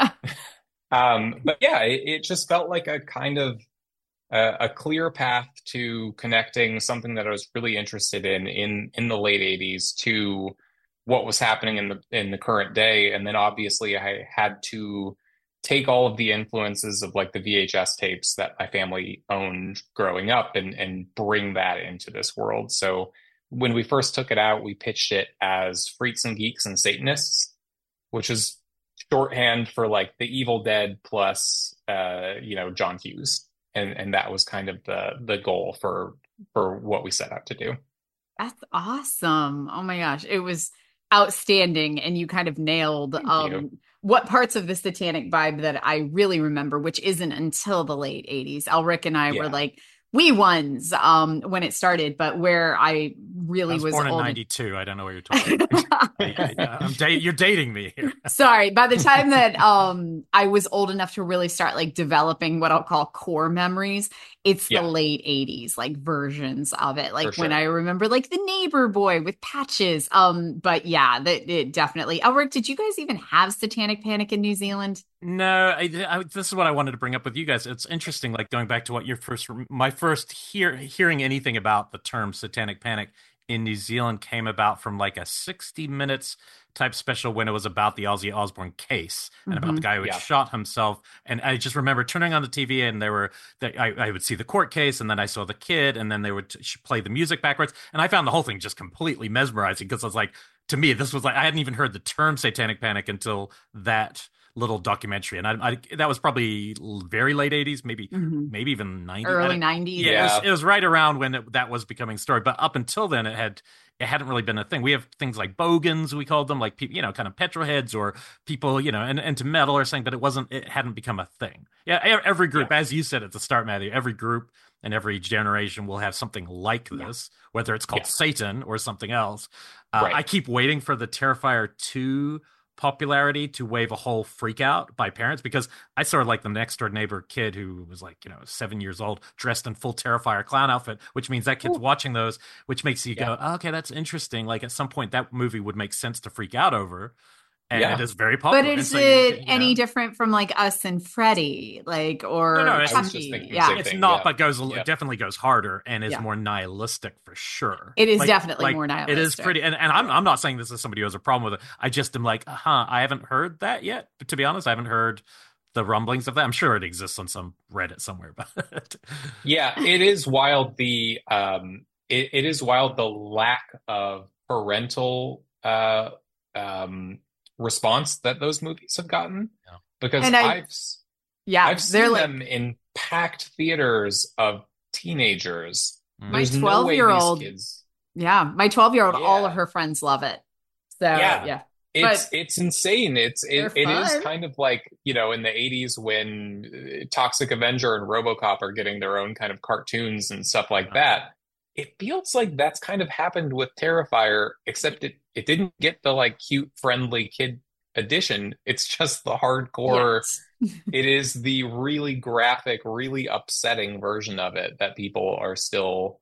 Um, but yeah, it, it just felt like a kind of uh, a clear path to connecting something that I was really interested in in in the late eighties to what was happening in the in the current day. And then obviously I had to take all of the influences of like the V H S tapes that my family owned growing up and and bring that into this world. So when we first took it out, we pitched it as Freaks and Geeks and Satanists, which is shorthand for like the Evil Dead plus uh, you know, John Hughes. And and that was kind of the the goal for for what we set out to do. That's awesome. Oh my gosh. It was outstanding. And you kind of nailed Thank you. um what parts of the satanic vibe that I really remember, which isn't until the late eighties. Elric and I were Yeah. like wee ones um when it started, but where I I really was was born in old. ninety-two. I don't know what you're talking about. I, I, I'm da- you're dating me here. Sorry, by the time that um I was old enough to really start like developing what I'll call core memories, it's the Yeah, late eighties, like versions of it. for Like when I sure. remember like the neighbor boy with patches. Um, but yeah, that it definitely. Elric, did you guys even have Satanic Panic in New Zealand? No, I, I, this is what I wanted to bring up with you guys. It's interesting, like going back to what your first, my first hear, hearing anything about the term satanic panic in New Zealand came about from like a sixty minutes type special when it was about the Ozzy Osbourne case and about Hmm. the guy who had Yeah, shot himself. And I just remember turning on the T V and there were, they, I, I would see the court case and then I saw the kid and then they would t- play the music backwards. And I found the whole thing just completely mesmerizing because I was like, to me, this was like, I hadn't even heard the term satanic panic until that little documentary, and I, I that was probably very late eighties, maybe Mm-hmm. maybe even nineties, Early nineties. Yeah, it was, Yeah. it was right around when it, that was becoming a story. But up until then, it had it hadn't really been a thing. We have things like bogans, we called them, like people, you know, kind of petrolheads or people, you know, and into metal or something. But it wasn't, it hadn't become a thing. Yeah, e- every group, as you said at the start, Matthew, every group and every generation will have something like this, whether it's called Yeah. Satan or something else. Uh, Right. I keep waiting for the Terrifier two popularity to wave a whole freak out by parents, because I sort of like the next door neighbor kid who was like, you know, seven years old, dressed in full Terrifier clown outfit, which means that kid's Ooh. watching those, which makes you Yeah. go, oh, okay, that's interesting. Like at some point that movie would make sense to freak out over. And Yeah. it is very popular. But And is so you- it you any know. different from like Us and Freddy, like or No, no, it's- I was just Chucky? thinking the Yeah, same It's thing, not, yeah. but goes Yeah. definitely goes harder and is Yeah. more nihilistic for sure. It is Like- definitely like, more It is nihilistic. pretty, and, and I'm I'm not saying this is somebody who has a problem with it. I just am like, huh, I haven't heard that yet. But to be honest, I haven't heard the rumblings of that. I'm sure it exists on some Reddit somewhere, but Yeah, it is wild. The um, it, it is wild the lack of parental uh um response that those movies have gotten. Yeah. Because And I- I've s- Yeah, I've they're seen like them in packed theaters of teenagers. My There's no way these twelve-year-old kids. yeah, my twelve year old, all of Yeah. her friends love it. So Yeah. yeah, It's But it's insane. It's it, they're it is fun. kind of like, you know, in the eighties when uh, Toxic Avenger and RoboCop are getting their own kind of cartoons and stuff like that. It feels like that's kind of happened with Terrifier, except it it didn't get the like cute, friendly kid edition. It's just the hardcore. Yes. It is the really graphic, really upsetting version of it that people are still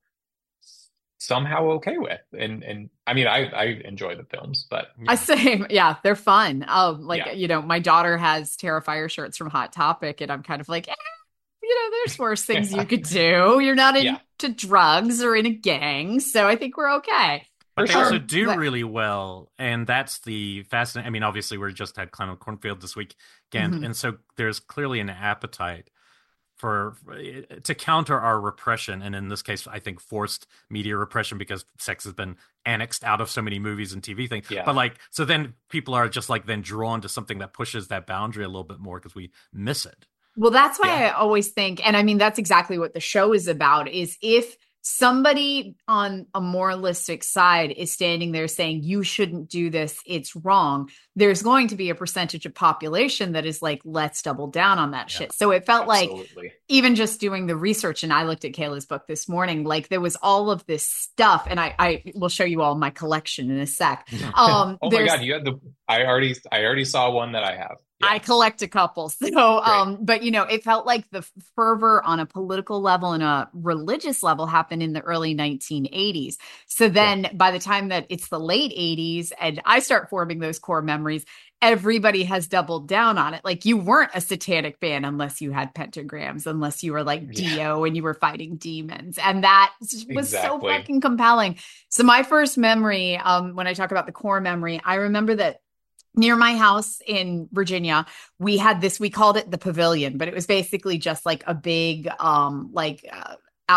somehow okay with. And and I mean, I I enjoy the films, but I say, yeah, they're fun. Um, like Yeah. you know, my daughter has Terrifier shirts from Hot Topic, and I'm kind of like, eh, you know, there's worse things you could do. You're not into Yeah. drugs or in a gang, so I think we're okay. But For they sure. also do But- really well, and that's the fascinating. I mean, obviously, we just had Clown Cornfield this weekend, Mhm. and so there's clearly an appetite for to counter our repression, and in this case, I think forced media repression, because sex has been annexed out of so many movies and T V things. Yeah. But like, so then people are just like then drawn to something that pushes that boundary a little bit more because we miss it. Well, that's why Yeah. I always think, and I mean, that's exactly what the show is about, is if somebody on a moralistic side is standing there saying, you shouldn't do this, it's wrong, there's going to be a percentage of population that is like, let's double down on that Yeah. shit. So it felt like, absolutely. even just doing the research, and I looked at Kayla's book this morning, like there was all of this stuff, and I, I will show you all my collection in a sec. Um, Oh my there's- God, you had the I already I already saw one that I have. Yeah. I collect a couple. So, um, but you know, it felt like the fervor on a political level and a religious level happened in the early nineteen eighties. So then by the time that it's the late eighties and I start forming those core memories, everybody has doubled down on it. Like you weren't a satanic band unless you had pentagrams, unless you were like Yeah. Dio and you were fighting demons. And that was so Exactly. fucking compelling. So my first memory, um, when I talk about the core memory, I remember that near my house in Virginia, we had this, we called it the pavilion, but it was basically just like a big, um, like, uh,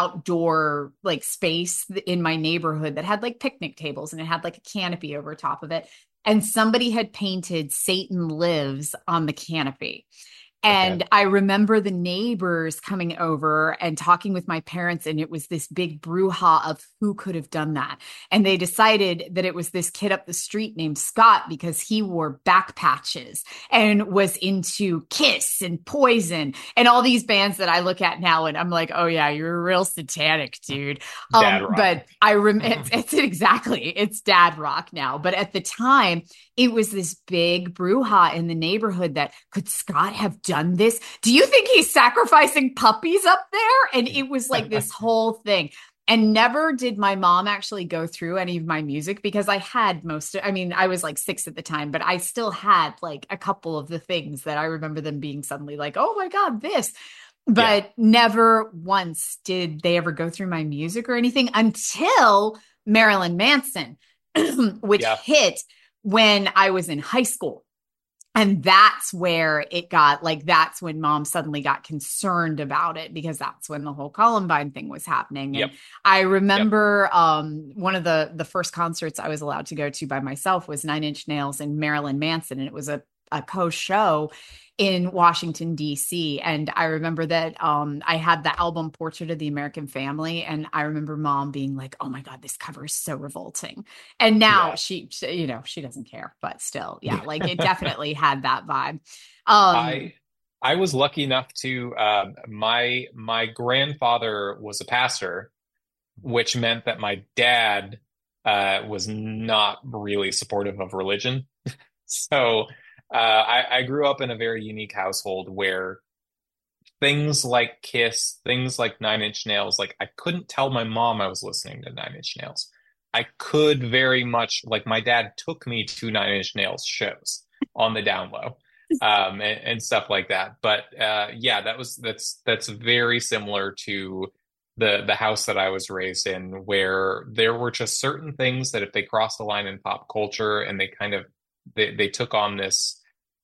outdoor like space in my neighborhood that had like picnic tables, and it had like a canopy over top of it. And somebody had painted Satan Lives on the canopy. And Okay. I remember the neighbors coming over and talking with my parents, and it was this big brouhaha of who could have done that. And they decided that it was this kid up the street named Scott because he wore back patches and was into Kiss and Poison and all these bands that I look at now. And I'm like, oh yeah, you're a real satanic dude. Dad Um, rock. but I rem it's, it's exactly, it's dad rock now. But at the time, it was this big brouhaha in the neighborhood that could Scott have done this? Do you think he's sacrificing puppies up there? And it was like this whole thing. And never did my mom actually go through any of my music because I had most of, I mean, I was like six at the time, but I still had like a couple of the things that I remember them being suddenly like, oh my God, this. But Yeah. never once did they ever go through my music or anything until Marilyn Manson, which Yeah. hit when I was in high school. And that's where it got like, that's when mom suddenly got concerned about it because that's when the whole Columbine thing was happening. Yep. And I remember um, one of the, the first concerts I was allowed to go to by myself was Nine Inch Nails and Marilyn Manson. And it was a a co-show in Washington, D C. And I remember that um, I had the album Portrait of the American Family. And I remember mom being like, oh my God, this cover is so revolting. And now Yeah. she, she you know, she doesn't care, but still, yeah, like it definitely had that vibe. Um, I I was lucky enough to um, my my grandfather was a pastor, which meant that my dad uh, was not really supportive of religion. So uh, I, I grew up in a very unique household where things like Kiss, things like Nine Inch Nails, like I couldn't tell my mom I was listening to Nine Inch Nails. I could very much, like my dad took me to Nine Inch Nails shows on the down low, um, and, and stuff like that. But uh, yeah, that was that's that's very similar to the the house that I was raised in, where there were just certain things that if they crossed the line in pop culture and they kind of they, they took on this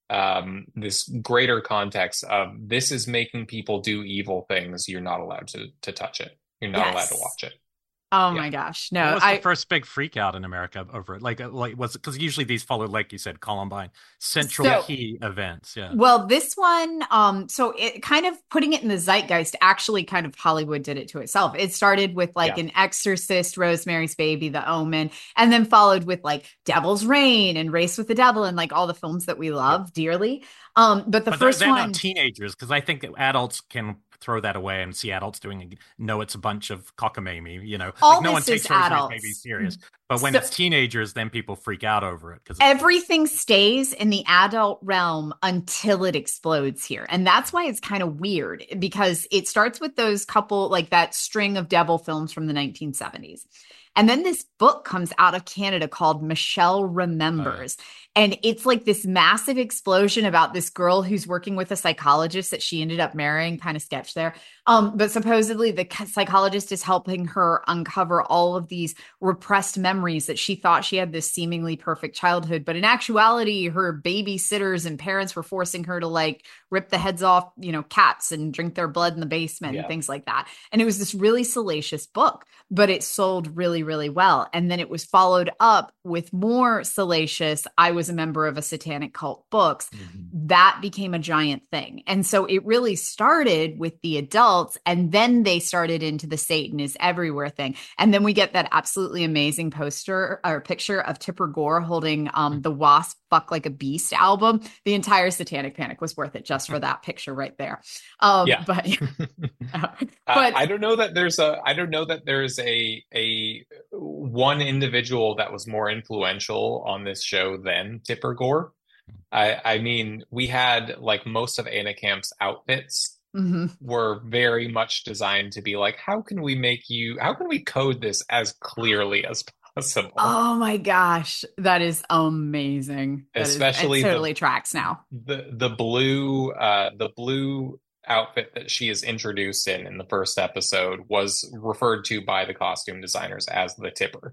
um this greater context of this is making people do evil things, you're not allowed to to touch it. You're not allowed to yes. watch it. Oh Yeah. my gosh. What No, was the I, first big freak out in America over it? Like, uh, like was it because usually these follow, like you said, Columbine, central so key events. Yeah. Well, this one, um, so it kind of putting it in the zeitgeist, actually kind of Hollywood did it to itself. It started with like Yeah. An Exorcist, Rosemary's Baby, The Omen, and then followed with like Devil's Reign and Race with the Devil and like all the films that we love dearly. Um, but the But they're, first they're not one, teenagers, because I think that adults can throw that away and see adults doing no, it's a bunch of cockamamie, you know, all like no one this is takes Rosemary's Baby adults. serious. But when So it's teenagers, then people freak out over it because everything stays in the adult realm until it explodes here. And that's why it's kind of weird because it starts with those couple, like that string of devil films from the nineteen seventies. And then this book comes out of Canada called Michelle Remembers. Uh, and it's like this massive explosion about this girl who's working with a psychologist that she ended up marrying, kind of sketch there. Um, but supposedly the psychologist is helping her uncover all of these repressed memories that she thought she had this seemingly perfect childhood. But in actuality, her babysitters and parents were forcing her to like rip the heads off, you know, cats and drink their blood in the basement yeah. and things like that. And it was this really salacious book, but it sold really, really well. And then it was followed up with more salacious, I was a member of a satanic cult books. Mm-hmm. That became a giant thing. And so it really started with the adults, and then they started into the Satan is everywhere thing. And then we get that absolutely amazing poster or picture of Tipper Gore holding um, the Wasp Fuck Like a Beast album. The entire Satanic Panic was worth it just for that picture right there. Um, yeah. But, uh, but I don't know that there's a, I don't know that there's a, a one individual that was more influential on this show than Tipper Gore. I, I mean, we had like most of Anna Camp's outfits mm-hmm. were very much designed to be like, how can we make you, how can we code this as clearly as possible? Oh my gosh, that is amazing. That Especially is, it totally the, tracks now. The the blue uh, the blue outfit that she is introduced in in the first episode was referred to by the costume designers as the Tipper.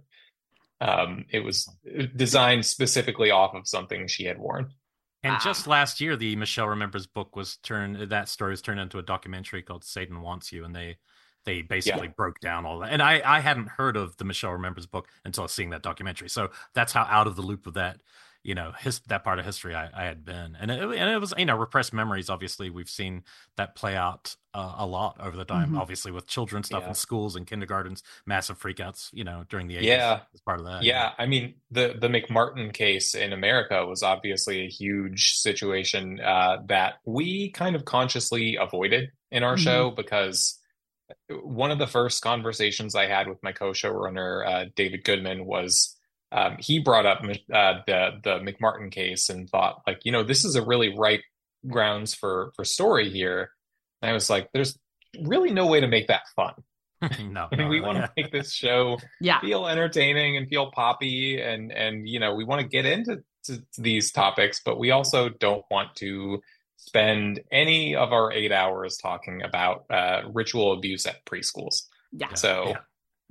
Um, it was designed specifically off of something she had worn. And wow. just last year, the Michelle Remembers book was turned, that story was turned into a documentary called Satan Wants You, and they they basically yeah. broke down all that. And I, I hadn't heard of the Michelle Remembers book until seeing that documentary. So that's how out of the loop of that, you know, his, that part of history I, I had been. And it, and it was, you know, repressed memories. Obviously, we've seen that play out uh, a lot over the time, mm-hmm. obviously with children stuff yeah. in schools and kindergartens, massive freakouts, you know, during the eighties. Yeah. As part of that. Yeah. yeah. I mean, the, the McMartin case in America was obviously a huge situation uh, that we kind of consciously avoided in our mm-hmm. show, because one of the first conversations I had with my co-showrunner, uh, David Goodman, was um, he brought up uh, the the McMartin case and thought, like, you know, this is a really ripe grounds for for story here. And I was like, there's really no way to make that fun. no, and no, we yeah. want to make this show yeah. feel entertaining and feel poppy, and and you know, we want to get into to, to these topics, but we also don't want to spend any of our eight hours talking about uh, ritual abuse at preschools. Yeah. So, yeah.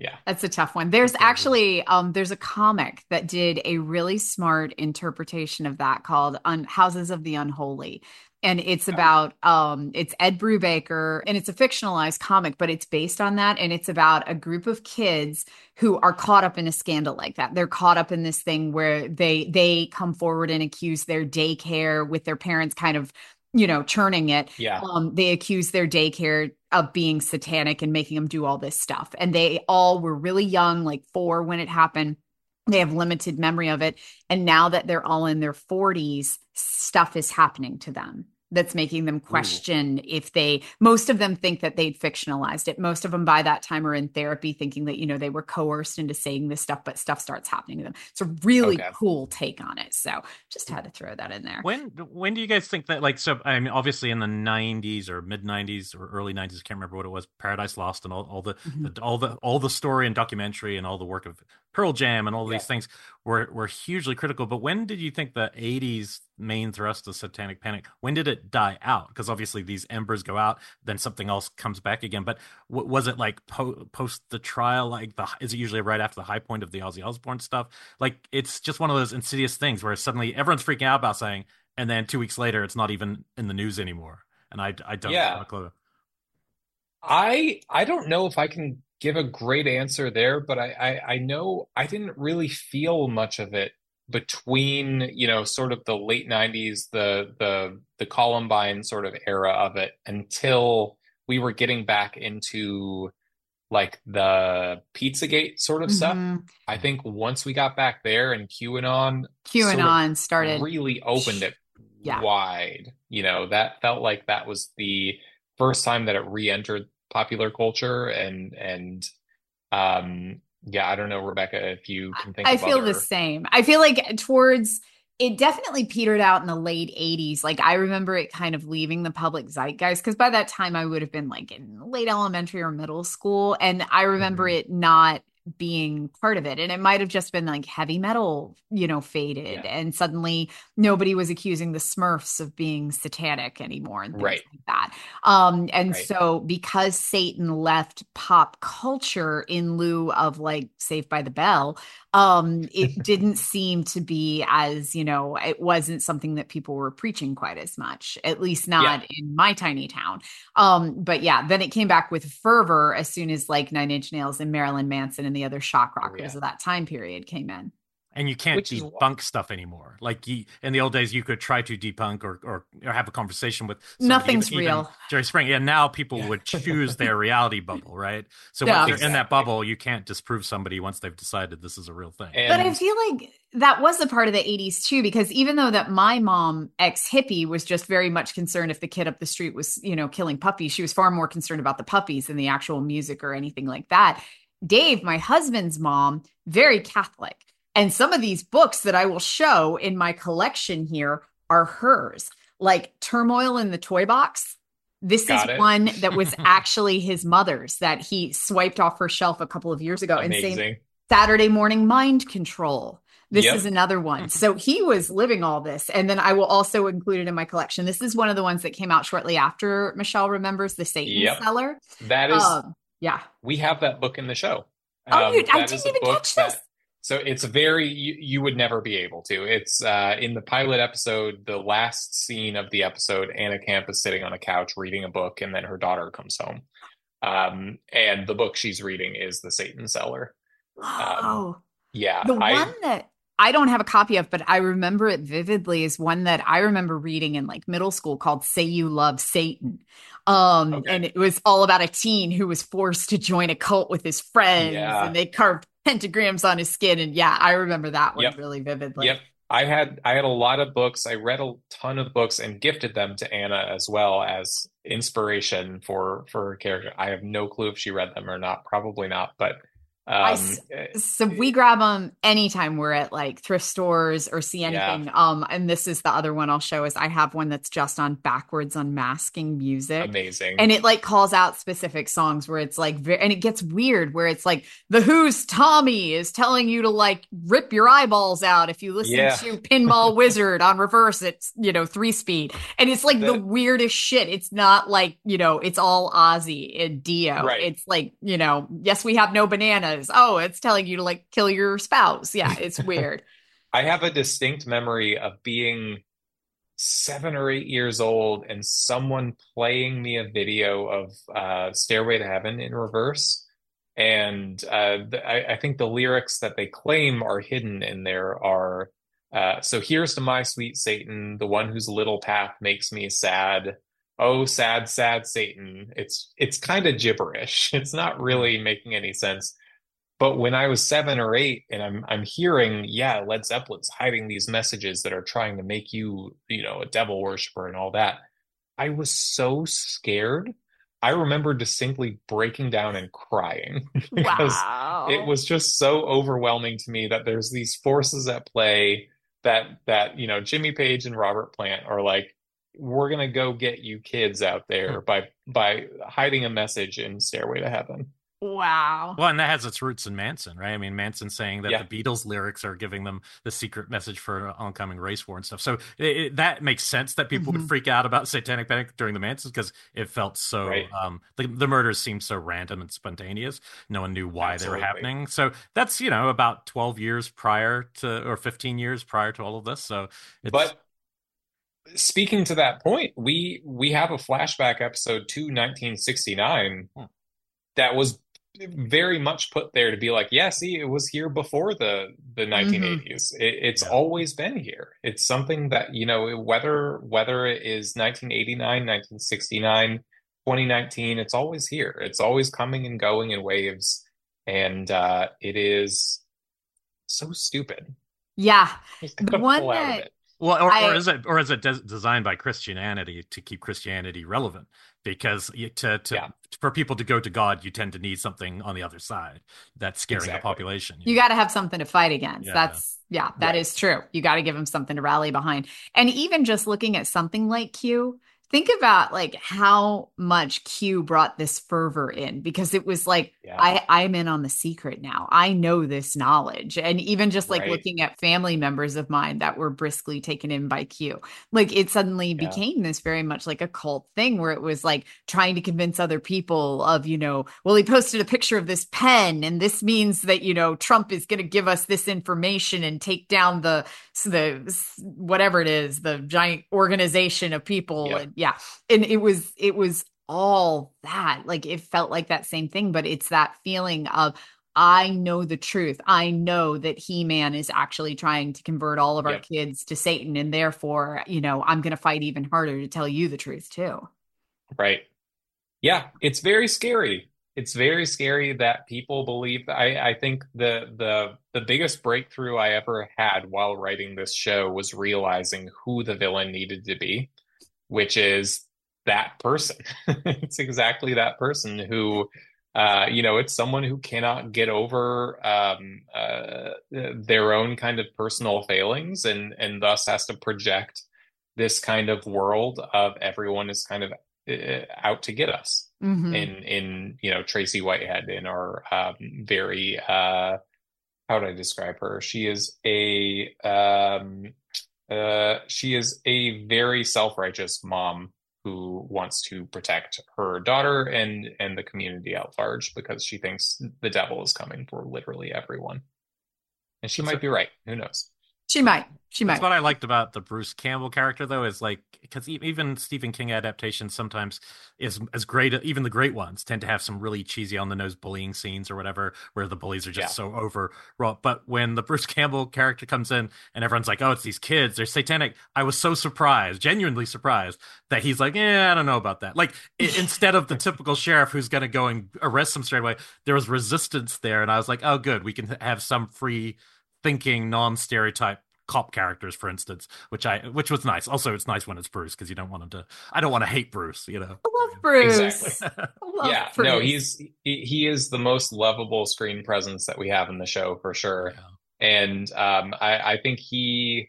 Yeah. That's a tough one. There's actually um there's a comic that did a really smart interpretation of that called Un Houses of the Unholy. And it's about um it's Ed Brubaker, and it's a fictionalized comic, but it's based on that, and it's about a group of kids who are caught up in a scandal like that. They're caught up in this thing where they they come forward and accuse their daycare, with their parents kind of, you know, churning it. Yeah. Um, they accuse their daycare of being satanic and making them do all this stuff. And they all were really young, like four when it happened. They have limited memory of it. And now that they're all in their forties, stuff is happening to them that's making them question Ooh. If they, most of them think that they'd fictionalized it. Most of them by that time are in therapy thinking that, you know, they were coerced into saying this stuff, but stuff starts happening to them. It's a really okay. cool take on it. So just had to throw that in there. When, when do you guys think that, like, so, I mean, obviously in the nineties or mid nineties or early nineties, I can't remember what it was, Paradise Lost and all, all the, mm-hmm. the, all the, all the story and documentary and all the work of Pearl Jam and all yeah. these things were, were hugely critical. But when did you think the eighties main thrust of Satanic Panic, when did it die out? Because obviously these embers go out, then something else comes back again. But w- was it like po- post the trial? Like, the is it usually right after the high point of the Ozzy Osbourne stuff? Like, it's just one of those insidious things where suddenly everyone's freaking out about saying, and then two weeks later, it's not even in the news anymore. And I, I don't yeah. have a clue. I I don't know if I can give a great answer there, but I, I I know I didn't really feel much of it between, you know, sort of the late nineties, the the the Columbine sort of era of it, until we were getting back into like the Pizzagate sort of mm-hmm. stuff. I think once we got back there and QAnon QAnon sort of started really opened it yeah. wide. You know, that felt like that was the first time that it re-entered popular culture, and and um yeah, I don't know, Rebecca, if you can think I of feel other... the same. I feel like towards it definitely petered out in the late eighties. Like, I remember it kind of leaving the public zeitgeist, because by that time I would have been like in late elementary or middle school. And I remember mm-hmm. it not being part of it. And it might have just been like heavy metal, you know, faded. Yeah. And suddenly nobody was accusing the Smurfs of being satanic anymore and things right. like that. Um, and right. so because Satan left pop culture in lieu of like Saved by the Bell, um, it didn't seem to be as, you know, it wasn't something that people were preaching quite as much, at least not yeah. in my tiny town. Um, but yeah, then it came back with fervor as soon as like Nine Inch Nails and Marilyn Manson and the other shock rockers oh, yeah. of that time period came in. And you can't Which debunk is... stuff anymore. Like, you, in the old days, you could try to debunk or or, or have a conversation with somebody, nothing's even, real. Even Jerry Spring. And now people yeah. would choose their reality bubble, right? So yeah, once you're exactly. in that bubble, you can't disprove somebody once they've decided this is a real thing. And... But I feel like that was a part of the eighties too, because even though that my mom, ex-hippie, was just very much concerned if the kid up the street was, you know, killing puppies, she was far more concerned about the puppies than the actual music or anything like that. Dave, my husband's mom, very Catholic. And some of these books that I will show in my collection here are hers, like Turmoil in the Toy Box. This Got is it. One that was actually his mother's that he swiped off her shelf a couple of years ago. Amazing. And same Saturday Morning Mind Control. This yep. is another one. So he was living all this. And then I will also include it in my collection. This is one of the ones that came out shortly after Michelle remembers, The Satan yep. Cellar. That is, um, yeah. We have that book in the show. Oh, um, you, I didn't even catch this. That, So it's very, you, you would never be able to. It's uh, in the pilot episode, the last scene of the episode, Anna Camp is sitting on a couch reading a book, and then her daughter comes home. Um, and the book she's reading is The Satan Cellar. Oh. Um, yeah. The I, one that I don't have a copy of, but I remember it vividly, is one that I remember reading in like middle school called Say You Love Satan. Um, okay. And it was all about a teen who was forced to join a cult with his friends, yeah. and they carved pentagrams on his skin. And yeah, I remember that one yep. really vividly. Yep. I had I had a lot of books. I read a ton of books and gifted them to Anna as well as inspiration for for her character. I have no clue if she read them or not. Probably not, but um I, so we grab them anytime we're at like thrift stores or see anything. Yeah. Um, and this is the other one I'll show is I have one that's just on backwards unmasking music. Amazing. And it like calls out specific songs where it's like, and it gets weird where it's like the Who's Tommy is telling you to like rip your eyeballs out if you listen yeah. to Pinball Wizard on reverse at, you know, three speed. And it's like the, the weirdest shit. It's not like, you know, it's all Ozzy and Dio. Right. It's like, you know, yes, we have no banana. says. Oh, it's telling you to like kill your spouse. Yeah, it's weird. I have a distinct memory of being seven or eight years old and someone playing me a video of uh, Stairway to Heaven in reverse. And uh, the, I, I think the lyrics that they claim are hidden in there are, uh, so here's to my sweet Satan, the one whose little path makes me sad. Oh, sad, sad Satan. It's it's kind of gibberish. It's not really making any sense. But when I was seven or eight and I'm I'm hearing, yeah, Led Zeppelin's hiding these messages that are trying to make you, you know, a devil worshiper and all that, I was so scared. I remember distinctly breaking down and crying because Wow. it was just so overwhelming to me that there's these forces at play that that, you know, Jimmy Page and Robert Plant are like, we're gonna go get you kids out there by by hiding a message in Stairway to Heaven. Wow. Well, and that has its roots in Manson, right? I mean, Manson saying that Yeah. the Beatles lyrics are giving them the secret message for an oncoming race war and stuff. So it, it, that makes sense that people Mhm. would freak out about Satanic Panic during the Mansons because it felt so, Right. um, the, the murders seemed so random and spontaneous. No one knew why Absolutely. they were happening. So that's, you know, about twelve years prior to, or fifteen years prior to all of this. So it's. But speaking to that point, we we have a flashback episode to nineteen sixty-nine Hmm. that was very much put there to be like, yeah, see, it was here before the the nineteen eighties. It, it's Yeah. always been here. It's something that, you know, whether whether it is nineteen eighty-nine, nineteen sixty-nine, twenty nineteen, it's always here. It's always coming and going in waves, and uh, it is so stupid. Yeah. Just The gotta one pull out of that it. Well, or, I- or is it or is it des- designed by Christianity to keep Christianity relevant? Because you, to to Yeah. for people to go to God, you tend to need something on the other side that's scaring Exactly. the population. You got to have something to fight against. Yeah. That's, yeah, that Right. is true. You got to give them something to rally behind. And even just looking at something like Q, think about like how much Q brought this fervor in, because it was like, Yeah. I, I'm in on the secret now. I know this knowledge. And even just like Right. looking at family members of mine that were briskly taken in by Q, like it suddenly Yeah. became this very much like a cult thing where it was like trying to convince other people of, you know, well, he posted a picture of this pen and this means that, you know, Trump is going to give us this information and take down the, the, whatever it is, the giant organization of people. Yeah. And yeah. And it was, it was all that, like, it felt like that same thing, but it's that feeling of, I know the truth. I know that He-Man is actually trying to convert all of our Yep. kids to Satan. And therefore, you know, I'm going to fight even harder to tell you the truth too. Right. Yeah, it's very scary. It's very scary that people believe. I, I think the the the biggest breakthrough I ever had while writing this show was realizing who the villain needed to be, which is that person. It's exactly that person who, uh, you know, it's someone who cannot get over um, uh, their own kind of personal failings, and and thus has to project this kind of world of everyone is kind of uh, out to get us. Mhm. in in you know Tracy Whitehead, in our um, very uh, how do I describe her? She is a um, uh, she is a very self-righteous mom who wants to protect her daughter and and the community at large because she thinks the devil is coming for literally everyone, and she That's might a- be right. Who knows? She might. She That's might. what I liked about the Bruce Campbell character, though, is like, because even Stephen King adaptations sometimes is as great. Even the great ones tend to have some really cheesy on the nose bullying scenes or whatever, where the bullies are just Yeah. so overwrought. But when the Bruce Campbell character comes in and everyone's like, "Oh, it's these kids, they're satanic," I was so surprised, genuinely surprised, that he's like, "Yeah, I don't know about that." Like i- instead of the typical sheriff who's going to go and arrest them straight away, there was resistance there, and I was like, "Oh, good, we can have some free thinking, non-stereotype." Cop characters, for instance, which I which was nice. Also, it's nice when it's Bruce because you don't want him to. I don't want to hate Bruce, you know. I love Bruce. Exactly. I love Yeah, Bruce. no, he's he, he is the most lovable screen presence that we have in the show for sure. Yeah. And um, I, I think he,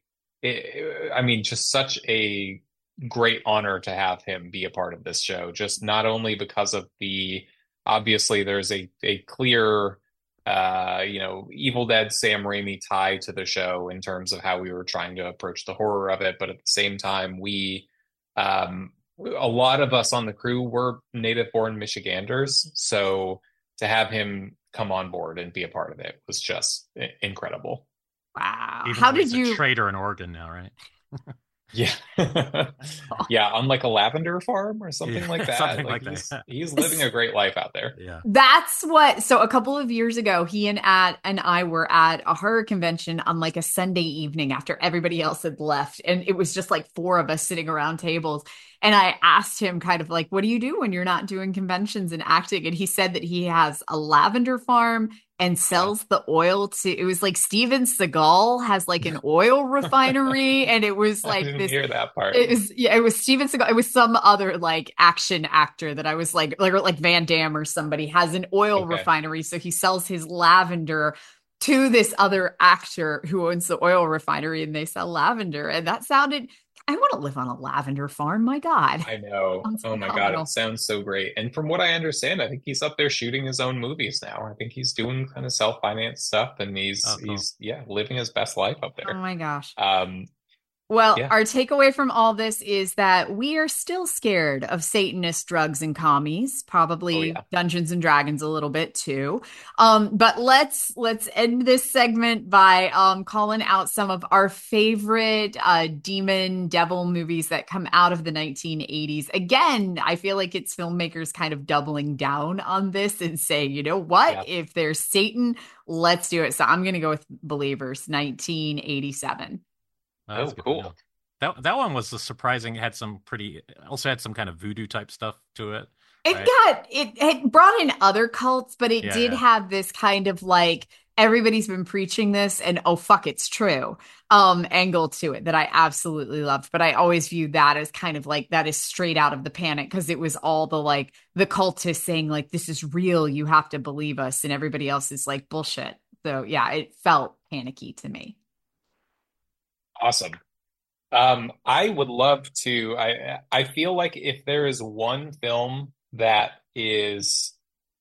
I I mean, just such a great honor to have him be a part of this show. Just not only because of the, obviously there's a a clear, uh, you know, Evil Dead Sam Raimi tie to the show in terms of how we were trying to approach the horror of it, but at the same time, we, um, a lot of us on the crew were native-born Michiganders, so to have him come on board and be a part of it was just incredible. Wow. Even How though did he's you? a trader in Oregon now, right? Yeah. Yeah, on like a lavender farm or something Yeah, like that. something Like like he's that. he's living a great life out there. Yeah. That's what, so a couple of years ago, he and at and I were at a horror convention on like a Sunday evening after everybody else had left. And it was just like four of us sitting around tables. And I asked him kind of like, what do you do when you're not doing conventions and acting? And he said that he has a lavender farm and Yeah. sells the oil to, it was like Steven Seagal has like an oil refinery. And it was I like didn't this. hear that part. It was yeah, it was Steven Seagal. It was some other like action actor that I was like like like Van Damme or somebody has an oil Okay. refinery, so he sells his lavender to this other actor who owns the oil refinery, and they sell lavender. And that sounded. I want to live on a lavender farm. My God, I know. sounds Oh my God, phenomenal. it sounds so great. And from what I understand, I think he's up there shooting his own movies now. I think he's doing kind of self-financed stuff and he's Oh, cool. he's yeah, living his best life up Oh there. my gosh. Um, Well, yeah. our takeaway from all this is that we are still scared of Satanist drugs and commies, Oh probably yeah. Dungeons and Dragons a little bit too. Um, but let's let's end this segment by um, calling out some of our favorite uh, demon devil movies that come out of the nineteen eighties. Again, I feel like it's filmmakers kind of doubling down on this and saying, you know what, Yeah. if there's Satan, let's do it. So I'm going to go with Believers, nineteen eighty-seven. Oh, that's Oh, good to know. cool. That that one was a surprising. It had some pretty. Also had some kind of voodoo type stuff to it. It Right? got it, it brought in other cults, but it Yeah, did yeah. have this kind of like everybody's been preaching this and oh fuck it's true um angle to it that I absolutely loved. But I always view that as kind of like that is straight out of the Panic because it was all the like the cultists saying like this is real, you have to believe us, and everybody else is like bullshit. So yeah, it felt panicky to me. Awesome. Um, I would love to. I I feel like if there is one film that is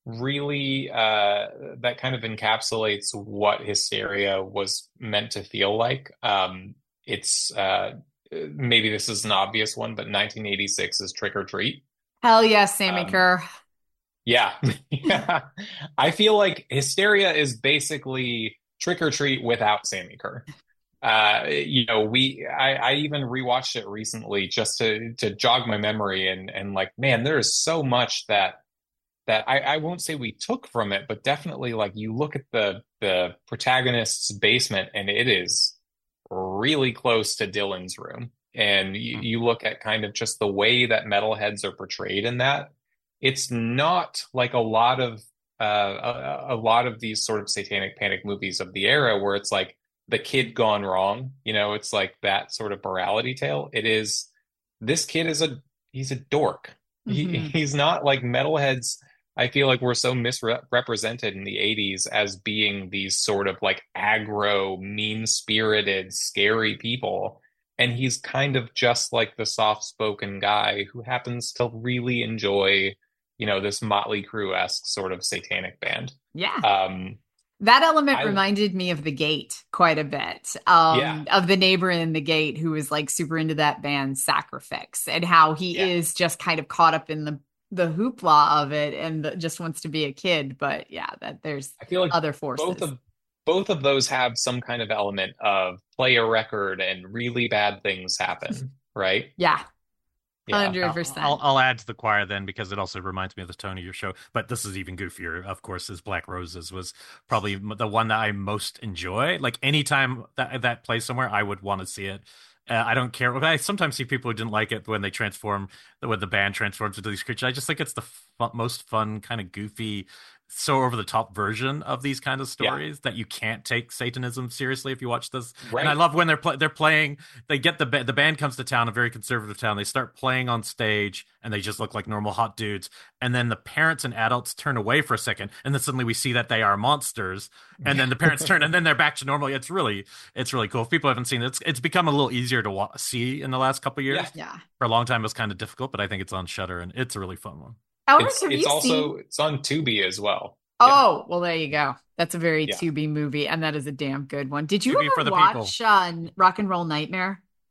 really uh, that kind of encapsulates what Hysteria was meant to feel like, um, it's uh, maybe this is an obvious one, but nineteen eighty-six is Trick or Treat. Hell yes, Sammy Um, Kerr. yeah, yeah. I feel like Hysteria is basically Trick or Treat without Sammy Kerr. Uh, you know, we I, I even rewatched it recently just to to jog my memory and and like, man, there is so much that that I, I won't say we took from it, but definitely like you look at the the protagonist's basement and it is really close to Dylan's room. And you, you look at kind of just the way that metalheads are portrayed in that, it's not like a lot of uh, a, a lot of these sort of satanic panic movies of the era where it's like the kid gone wrong. You know, it's like that sort of morality tale. It is this kid is a he's a dork. He, Mhm. he's not like metalheads. I feel like we're so misrepresented in the eighties as being these sort of like aggro, mean-spirited, scary people. And he's kind of just like the soft-spoken guy who happens to really enjoy, you know, this Motley Crue-esque sort of satanic band. Yeah. Um, That element I reminded me of The Gate quite a bit, yeah, um, of the neighbor in The Gate who was like super into that band Sacrifix and how he yeah. is just kind of caught up in the the hoopla of it and the, just wants to be a kid. But yeah, that there's I feel like other forces. both of both of those have some kind of element of play a record and really bad things happen, right? Yeah, Yeah. hundred I'll, percent. I'll I'll add to the choir then because it also reminds me of the tone of your show. But this is even goofier, of course. Is Black Roses was probably m- the one that I most enjoy. Like anytime that that plays somewhere, I would want to see it. Uh, I don't care. I sometimes see people who didn't like it when they transform, when the band transforms into these creatures. I just think it's the fu- most fun, kind of goofy, so over the top version of these kind of Yeah. stories that you can't take Satanism seriously if you watch this. And I Right. love when they're pl- they're playing. They get the ba- the band comes to town, a very conservative town. They start playing on stage, and they just look like normal hot dudes. And then the parents and adults turn away for a second, and then suddenly we see that they are monsters. And then the parents turn, and then they're back to normal. It's really it's really cool. If people haven't seen it, it's it's become a little easier to wa- see in the last couple of years. Yeah. Yeah. For a long time, it was kind of difficult, but I think it's on Shudder, and it's a really fun one. Elric, It's have it's you also seen? it's on Tubi as well. Yeah. Oh, well, there you go. That's a very Yeah. Tubi movie, and that is a damn good one. Did you Tubi ever for the watch uh, Rock and Roll Nightmare?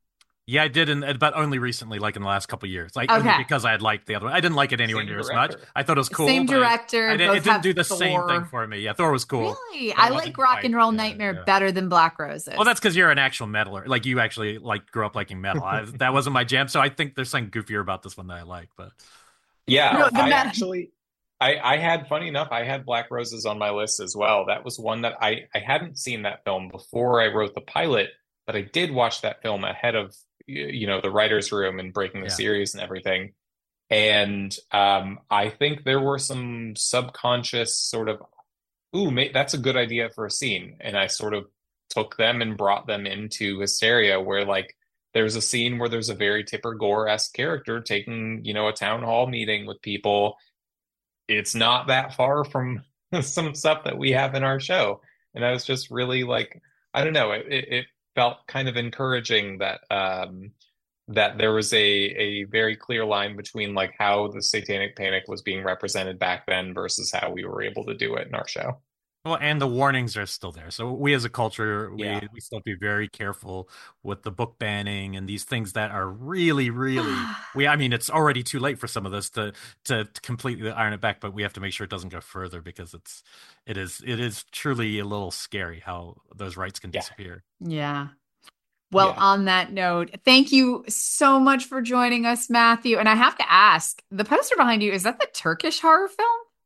Yeah, I did, in, but only recently, like in the last couple of years. Like only Okay. because I had liked the other one. I didn't like it anywhere Same near as much. director. I thought it was cool. Same but I- director. I, didn't, both it didn't have do the same thing Thor. for me. Yeah, Thor was cool. Really? but it I wasn't like Rock quite- and Roll yeah, Nightmare yeah. better than Black Roses. Well, that's because you're an actual metaler. Like you actually like grew up liking metal. I, that wasn't my jam. So I think there's something goofier about this one that I like. But Yeah, No, the I meta- actually, I, I had, funny enough, I had Black Roses on my list as well. That was one that I, I hadn't seen that film before I wrote the pilot, but I did watch that film ahead of, you know, the writer's room and breaking the Yeah. series and everything. And um, I think there were some subconscious sort of, ooh, mate, that's a good idea for a scene. And I sort of took them and brought them into Hysteria, where like there's a scene where there's a very Tipper Gore-esque character taking, you know, a town hall meeting with people. It's not that far from some stuff that we have in our show. And I was just really like, I don't know, it, it felt kind of encouraging that um, that there was a a very clear line between like how the Satanic Panic was being represented back then versus how we were able to do it in our show. well, and the warnings are still there. So we as a culture, we Yeah. we still have to be very careful with the book banning and these things that are really, really. We, I mean, it's already too late for some of this to, to to completely iron it back, but we have to make sure it doesn't go further because it's it is it is truly a little scary how those rights can Yeah. disappear. Yeah. Well, Yeah. on that note, thank you so much for joining us, Matthew. And I have to ask, the poster behind you, is that the Turkish horror film?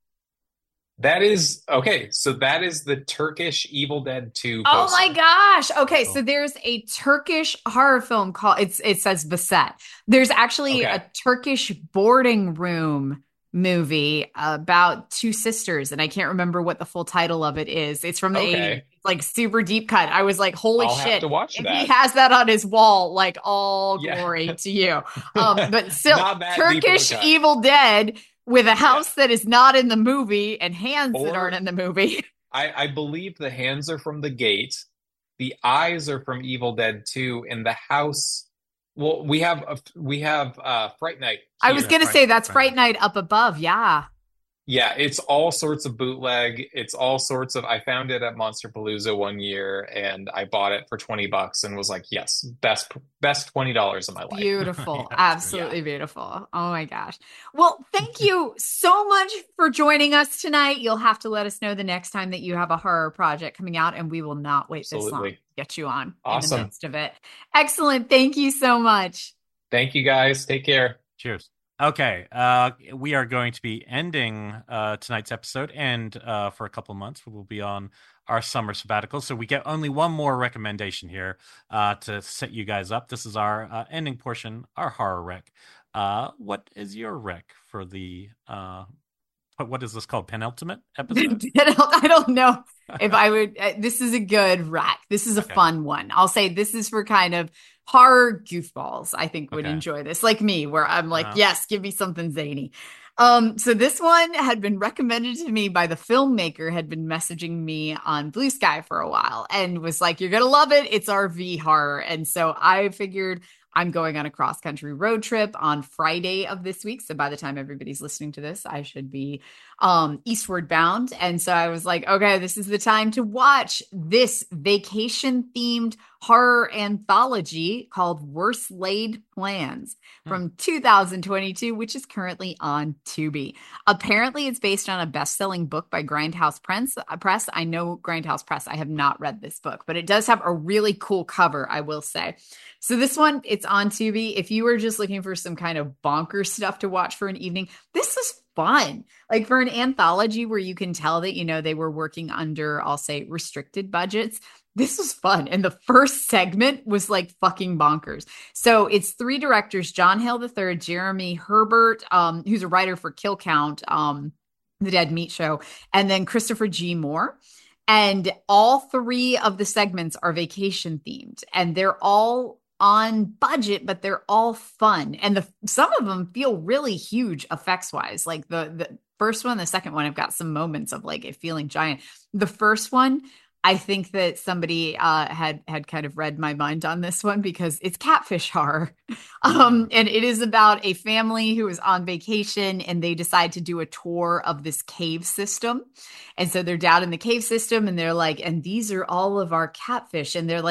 That is okay. So that is the Turkish Evil Dead two Oh poster. my gosh. Okay, Cool. so there's a Turkish horror film called it's it says Beset. There's actually Okay. a Turkish boarding room movie about two sisters, and I can't remember what the full title of it is. It's from the Okay. eighties. It's like super deep cut. I was like, holy I'll have shit. to watch If that. he has that on his wall, like all Yeah. glory to you. Um, but still, Not that deep of a Turkish cut. Evil Dead with a house that is not in the movie and hands that Or- aren't in the movie. I, I believe the hands are from the gate, the eyes are from Evil Dead two, and the house. Well, we have a, we have uh, Fright Night. I here. was Yeah, gonna Fright- say that's Fright Fright Night up above. Yeah. Yeah, it's all sorts of bootleg. It's all sorts of. I found it at Monster Palooza one year, and I bought it for twenty bucks, and was like, "Yes, best best twenty dollars of my life." Beautiful. Yeah, that's Absolutely beautiful. Oh my gosh. Well, thank you so much for joining us tonight. You'll have to let us know the next time that you have a horror project coming out, and we will not wait this long Absolutely. to get you on in Awesome. the midst of it. Excellent. Thank you so much. Thank you, guys. Take care. Cheers. Okay, uh, we are going to be ending uh, tonight's episode, and uh, for a couple of months, we will be on our summer sabbatical. So we get only one more recommendation here uh, to set you guys up. This is our uh, ending portion, our horror rec. Uh, what is your rec for the uh, what, what is this called? Penultimate episode? I don't know if I would. Uh, this is a good rack. This is a Okay. fun one. I'll say this is for kind of horror goofballs. I think would Okay. enjoy this, like me, where I'm like, Uh-huh. yes, give me something zany. Um, so this one had been recommended to me by the filmmaker, had been messaging me on Blue Sky for a while and was like, you're gonna love it. It's R V horror. And so I figured I'm going on a cross country road trip on Friday of this week. So by the time everybody's listening to this, I should be um eastward bound. And so I was like, okay, this is the time to watch this vacation themed horror anthology called Worst Laid Plans from two thousand twenty-two, which is currently on Tubi. Apparently it's based on a best-selling book by Grindhouse Press. Press. I know Grindhouse Press. I have not read this book, but it does have a really cool cover, I will say. So this one, it's on Tubi. If you were just looking for some kind of bonkers stuff to watch for an evening, this is fun. Like for an anthology where you can tell that, you know, they were working under, I'll say, restricted budgets. This was fun. And the first segment was like fucking bonkers. So it's three directors, John Hale the third, Jeremy Herbert, um, who's a writer for Kill Count, um, The Dead Meat Show, and then Christopher G. Moore. And all three of the segments are vacation themed, and they're all on budget, but they're all fun. And the some of them feel really huge effects wise. Like the the first one, the second one, I've got some moments of like it feeling giant. The first one, I think that somebody uh, had had kind of read my mind on this one because it's catfish horror, um, and it is about a family who is on vacation and they decide to do a tour of this cave system, and so they're down in the cave system and they're like, and these are all of our catfish, and they're like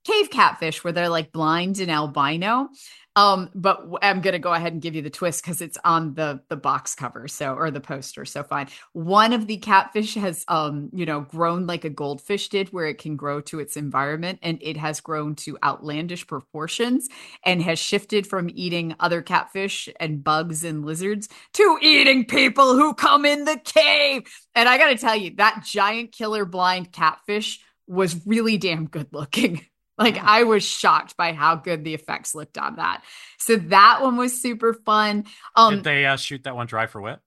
cave catfish where they're like blind and albino. Um, but I'm going to go ahead and give you the twist because it's on the the box cover, so or the poster. So fine. One of the catfish has, um, you know, grown like a goldfish did, where it can grow to its environment, and it has grown to outlandish proportions and has shifted from eating other catfish and bugs and lizards to eating people who come in the cave. And I got to tell you, that giant killer blind catfish was really damn good looking. Like, I was shocked by how good the effects looked on that. So that one was super fun. Um, Did they uh, shoot that one dry for wet?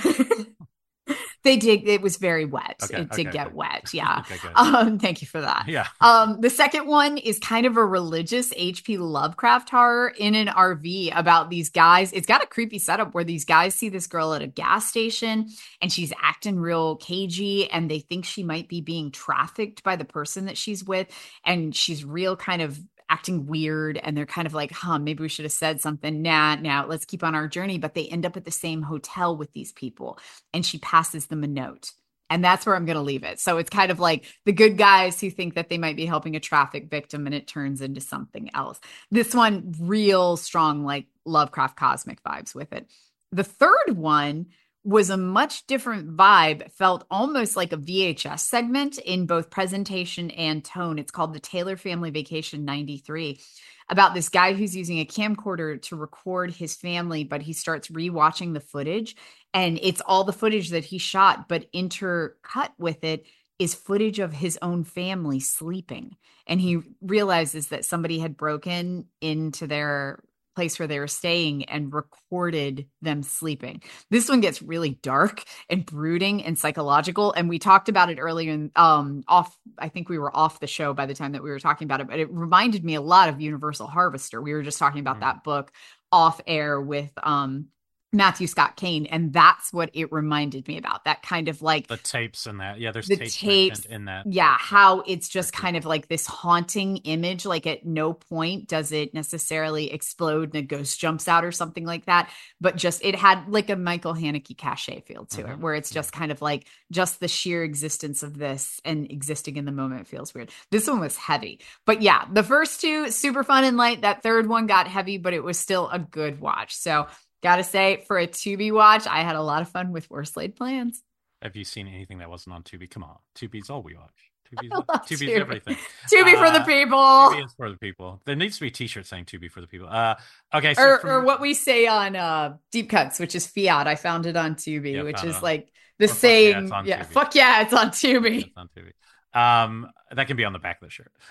They did. It was very wet. Okay, it did okay, get good. wet. Yeah. Okay, good. Um, thank you for that. Yeah. Um, the second one is kind of a religious H P Lovecraft horror in an R V about these guys. It's got a creepy setup where these guys see this girl at a gas station and she's acting real cagey, and they think she might be being trafficked by the person that she's with. And she's real kind of acting weird, and they're kind of like, huh, maybe we should have said something. Nah, now let's keep on our journey. But they end up at the same hotel with these people, and she passes them a note. And that's where I'm going to leave it. So it's kind of like the good guys who think that they might be helping a traffic victim, and it turns into something else. This one, real strong, like Lovecraft cosmic vibes with it. The third one was a much different vibe, felt almost like a V H S segment in both presentation and tone. It's called The Taylor Family Vacation ninety-three, about this guy who's using a camcorder to record his family, but he starts rewatching the footage, and it's all the footage that he shot, but intercut with it is footage of his own family sleeping. And he realizes that somebody had broken into their place where they were staying and recorded them sleeping. This one gets really dark and brooding and psychological. And we talked about it earlier in, um, off, I think we were off the show by the time that we were talking about it, but it reminded me a lot of Universal Harvester. We were just talking about mm-hmm. that book off air with, um, Matthew Scott Kane, and that's what it reminded me about. That kind of like the tapes in that. Yeah, there's the tapes, tapes in that. Yeah, how it's just kind of like this haunting image. Like at no point does it necessarily explode and a ghost jumps out or something like that. But just it had like a Michael Haneke cachet feel to mm-hmm. it, where it's just kind of like just the sheer existence of this and existing in the moment feels weird. This one was heavy, but yeah, the first two super fun and light. That third one got heavy, but it was still a good watch. So. Gotta say, for a Tubi watch, I had a lot of fun with Worst Laid Plans. Have you seen anything that wasn't on Tubi? Come on. Tubi's all we watch. Tubi's, Tubi's Tubi. everything. Tubi uh, for the people. Tubi is for the people. There needs to be a t-shirt saying Tubi for the people. Uh, okay. So or, from... or what we say on uh, Deep Cuts, which is Fiat. I found it on Tubi, yeah, which is on. like the or saying. Fuck yeah, Tubi. fuck yeah, it's on Tubi. Yeah, it's on Tubi. Um, that can be on the back of the shirt.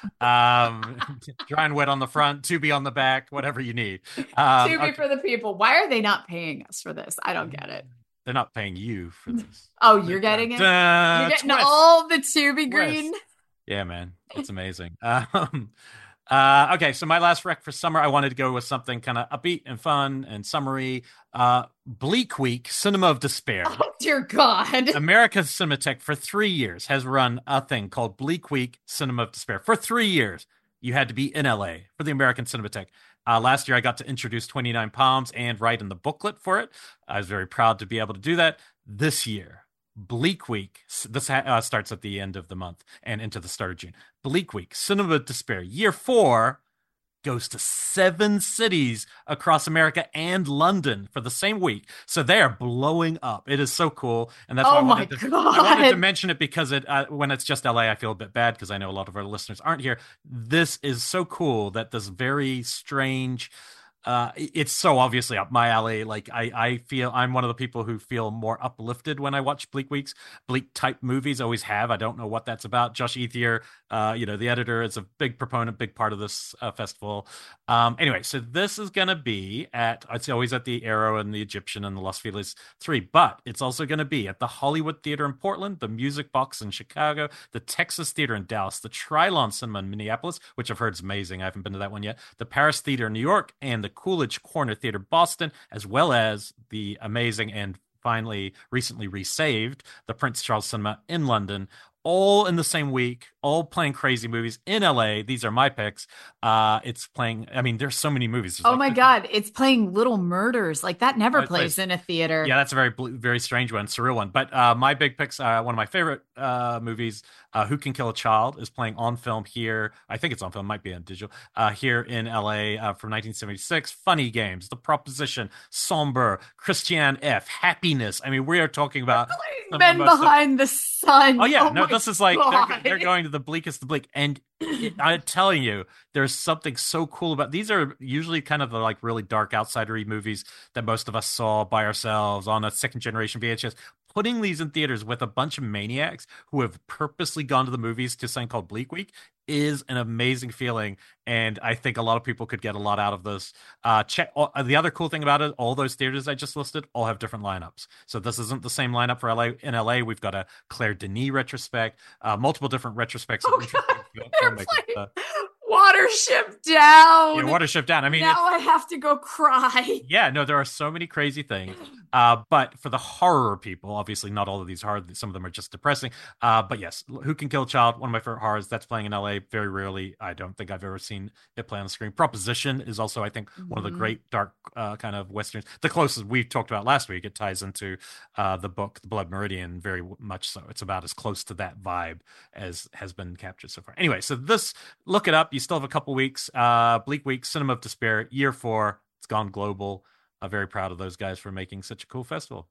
Um, dry and wet on the front, Tubi on the back, whatever you need. Um, Tubi okay. for the people. Why are they not paying us for this? I don't get it. They're not paying you for this. Oh, you're getting it? Uh, you're getting twist. all the Tubi green? Twist. Yeah, man. It's amazing. um, uh, okay, so my last rec for summer, I wanted to go with something kind of upbeat and fun and summery. Uh, Bleak Week, Cinema of Despair. Oh, dear God. America's Cinematheque for three years has run a thing called Bleak Week, Cinema of Despair. For three years, you had to be in L A for the American Cinematheque. Uh, last year, I got to introduce twenty-nine Palms and write in the booklet for it. I was very proud to be able to do that. This year, Bleak Week, this uh, starts at the end of the month and into the start of June. Bleak Week, Cinema of Despair, year four, goes to seven cities across America and London for the same week. So they are blowing up. It is so cool. And that's oh why I wanted, my to, God. I wanted to mention it, because it uh, when it's just L A, I feel a bit bad because I know a lot of our listeners aren't here. This is so cool that this very strange... Uh, it's so obviously up my alley. Like I, I feel I'm one of the people who feel more uplifted when I watch Bleak Weeks. Bleak type movies always have. I don't know what that's about. Josh Ethier, uh, you know, the editor, is a big proponent, big part of this uh, festival. Um, anyway, so this is going to be at, it's always at the Arrow and the Egyptian and the Los Feliz three, but it's also going to be at the Hollywood Theater in Portland, the Music Box in Chicago, the Texas Theater in Dallas, the Trilon Cinema in Minneapolis, which I've heard is amazing. I haven't been to that one yet. The Paris Theater in New York, and the Coolidge Corner Theater Boston, as well as the amazing and finally recently resaved the Prince Charles Cinema in London, all in the same week, all playing crazy movies in L A. These are my picks. Uh, it's playing, I mean, there's so many movies. There's oh like, my God, it's playing Little Murders. Like that never oh, plays, plays in a theater. Yeah, that's a very, very strange one, surreal one. But uh, my big picks, uh, one of my favorite uh, movies, Uh, Who Can Kill a Child is playing on film here. I think it's on film, might be on digital. Uh, here in L A uh, from nineteen seventy-six. Funny Games, The Proposition, Somber, Christiane F, Happiness. I mean, we are talking about Men Behind of- the Sun. Oh yeah, oh no, this is like they're, they're going to the bleakest of bleak, and it, I'm telling you, there's something so cool about these. Are usually kind of the like really dark outsidery movies that most of us saw by ourselves on a second generation V H S. Putting these in theaters with a bunch of maniacs who have purposely gone to the movies to something called Bleak Week is an amazing feeling, and I think a lot of people could get a lot out of this. Uh, check uh, the other cool thing about it: all those theaters I just listed all have different lineups. So this isn't the same lineup for L A. In L A, we've got a Claire Denis retrospect, uh, multiple different retrospects. Oh, of God, uh, Watership Down. Yeah, Watership Down. I mean, now I have to go cry. Yeah, no, there are so many crazy things. Uh, but for the horror people, obviously not all of these horror, some of them are just depressing. Uh, but yes, Who Can Kill a Child, one of my favorite horrors, that's playing in L A very rarely. I don't think I've ever seen it play on the screen. Proposition is also, I think, one of the great dark uh, kind of westerns. The closest we talked about last week, it ties into uh, the book, The Blood Meridian, very much so. It's about as close to that vibe as has been captured so far. Anyway, so this, look it up. You still have a couple weeks. Uh, Bleak Week, Cinema of Despair, year four. It's gone global. I'm very proud of those guys for making such a cool festival.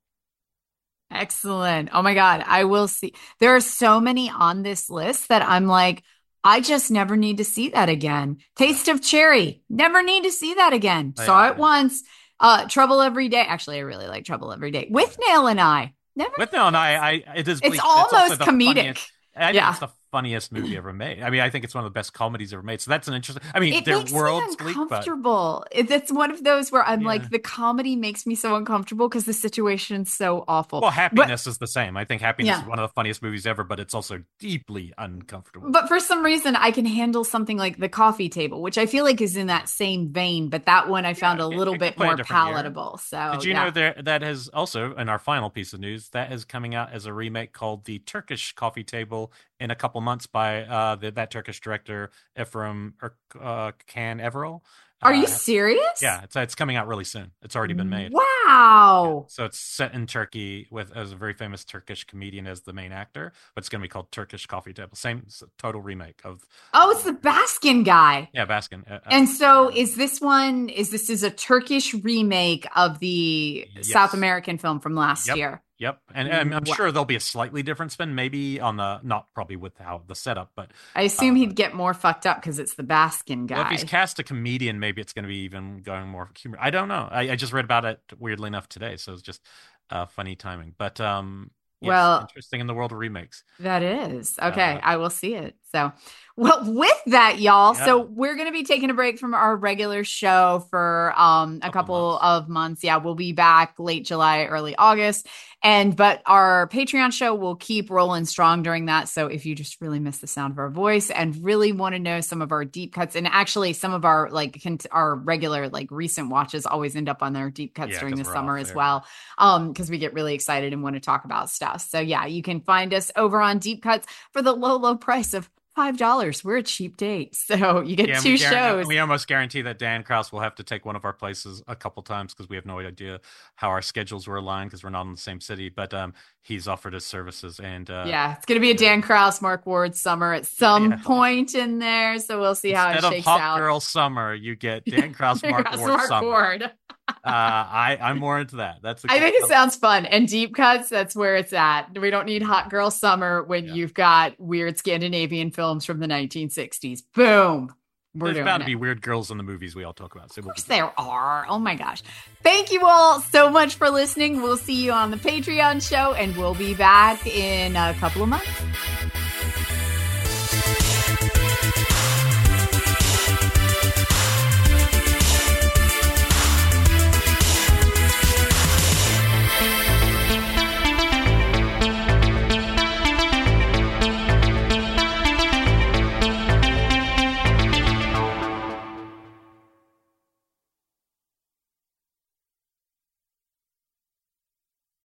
Excellent. Oh my God. I will see. There are so many on this list that I'm like, I just never need to see that again. Taste of Cherry. Never need to see that again. Oh, Saw yeah, it yeah. once. Uh, Trouble Every Day. Actually, I really like Trouble Every Day. With Nail and I. Never. With Nail and I, I it is. It's Bleak. almost also the comedic. funniest- I think Yeah. it's the funniest movie ever made. I mean, I think it's one of the best comedies ever made. So that's an interesting. I mean, It their makes world's me bleak, but uncomfortable. It- It's one of those where I'm Yeah. like, the comedy makes me so uncomfortable because the situation's so awful. well, But- Happiness is the same. I think Happiness Yeah. is one of the funniest movies ever, but it's also deeply uncomfortable. But for some reason, I can handle something like The Coffee Table, which I feel like is in that same vein. But that one I found Yeah, a it- little it can bit play a more different year. palatable. So Did you yeah. know there that has also, in our final piece of news, that is coming out as a remake called The Turkish Coffee Table in a couple months by uh, the, that Turkish director Ephraim uh, Can Everal. Are you Uh, serious? Yeah, it's it's coming out really soon. It's already been made. Wow. So it's set in Turkey with as a very famous Turkish comedian as the main actor, but it's going to be called Turkish Coffee Table. Same s- total remake of. Oh, it's the Baskin guy. Yeah, Baskin. Uh, uh, And so is this one, is this is a Turkish remake of the Yes. South American film from last Yep. year? Yep, and, and I'm Wow. sure there'll be a slightly different spin, maybe on the not probably with how the setup, but I assume Uh, he'd get more fucked up because it's the Baskin well, if guy. he's cast a comedian, maybe it's going to be even going more humor. I don't know. I, I just read about it weirdly enough today, so it's just uh, funny timing. But um, yes, Well- interesting in the world of remakes. That is. Okay, Uh, I will see it. So, well, with that, y'all, Yeah. so we're going to be taking a break from our regular show for um a Couple couple months. of months. Yeah, we'll be back late July, early August. And but our Patreon show will keep rolling strong during that. So if you just really miss the sound of our voice and really want to know some of our deep cuts, and actually some of our like cont- our regular like recent watches always end up on their deep cuts Yeah, during the 'cause we're summer off as there. well. Um, because we get really excited and want to talk about stuff. So yeah, you can find us over on Deep Cuts for the low, low price of five dollars. We're a cheap date. So you get Yeah, and two we, guarantee, shows. we almost guarantee that Dan Krause will have to take one of our places a couple times because we have no idea how our schedules were aligned because we're not in the same city. But um, he's offered his services, and uh, Yeah, it's going to be a Dan Krause, Mark Ward summer at some Yeah. point in there. So we'll see how instead it of shakes Hot out. Girl Summer, you get Dan Krause, Dan Mark Krause, Ward Mark Summer. Ward. Uh, I I'm more into that. That's a I good think it color. sounds fun. And Deep Cuts, that's where it's at. We don't need Hot Girl Summer when Yeah. you've got weird Scandinavian films from the nineteen sixties. Boom. We're There's doing bound it. to be weird girls in the movies we all talk about. So Of we'll course be- there are. Oh my gosh. Thank you all so much for listening. We'll see you on the Patreon show, and we'll be back in a couple of months.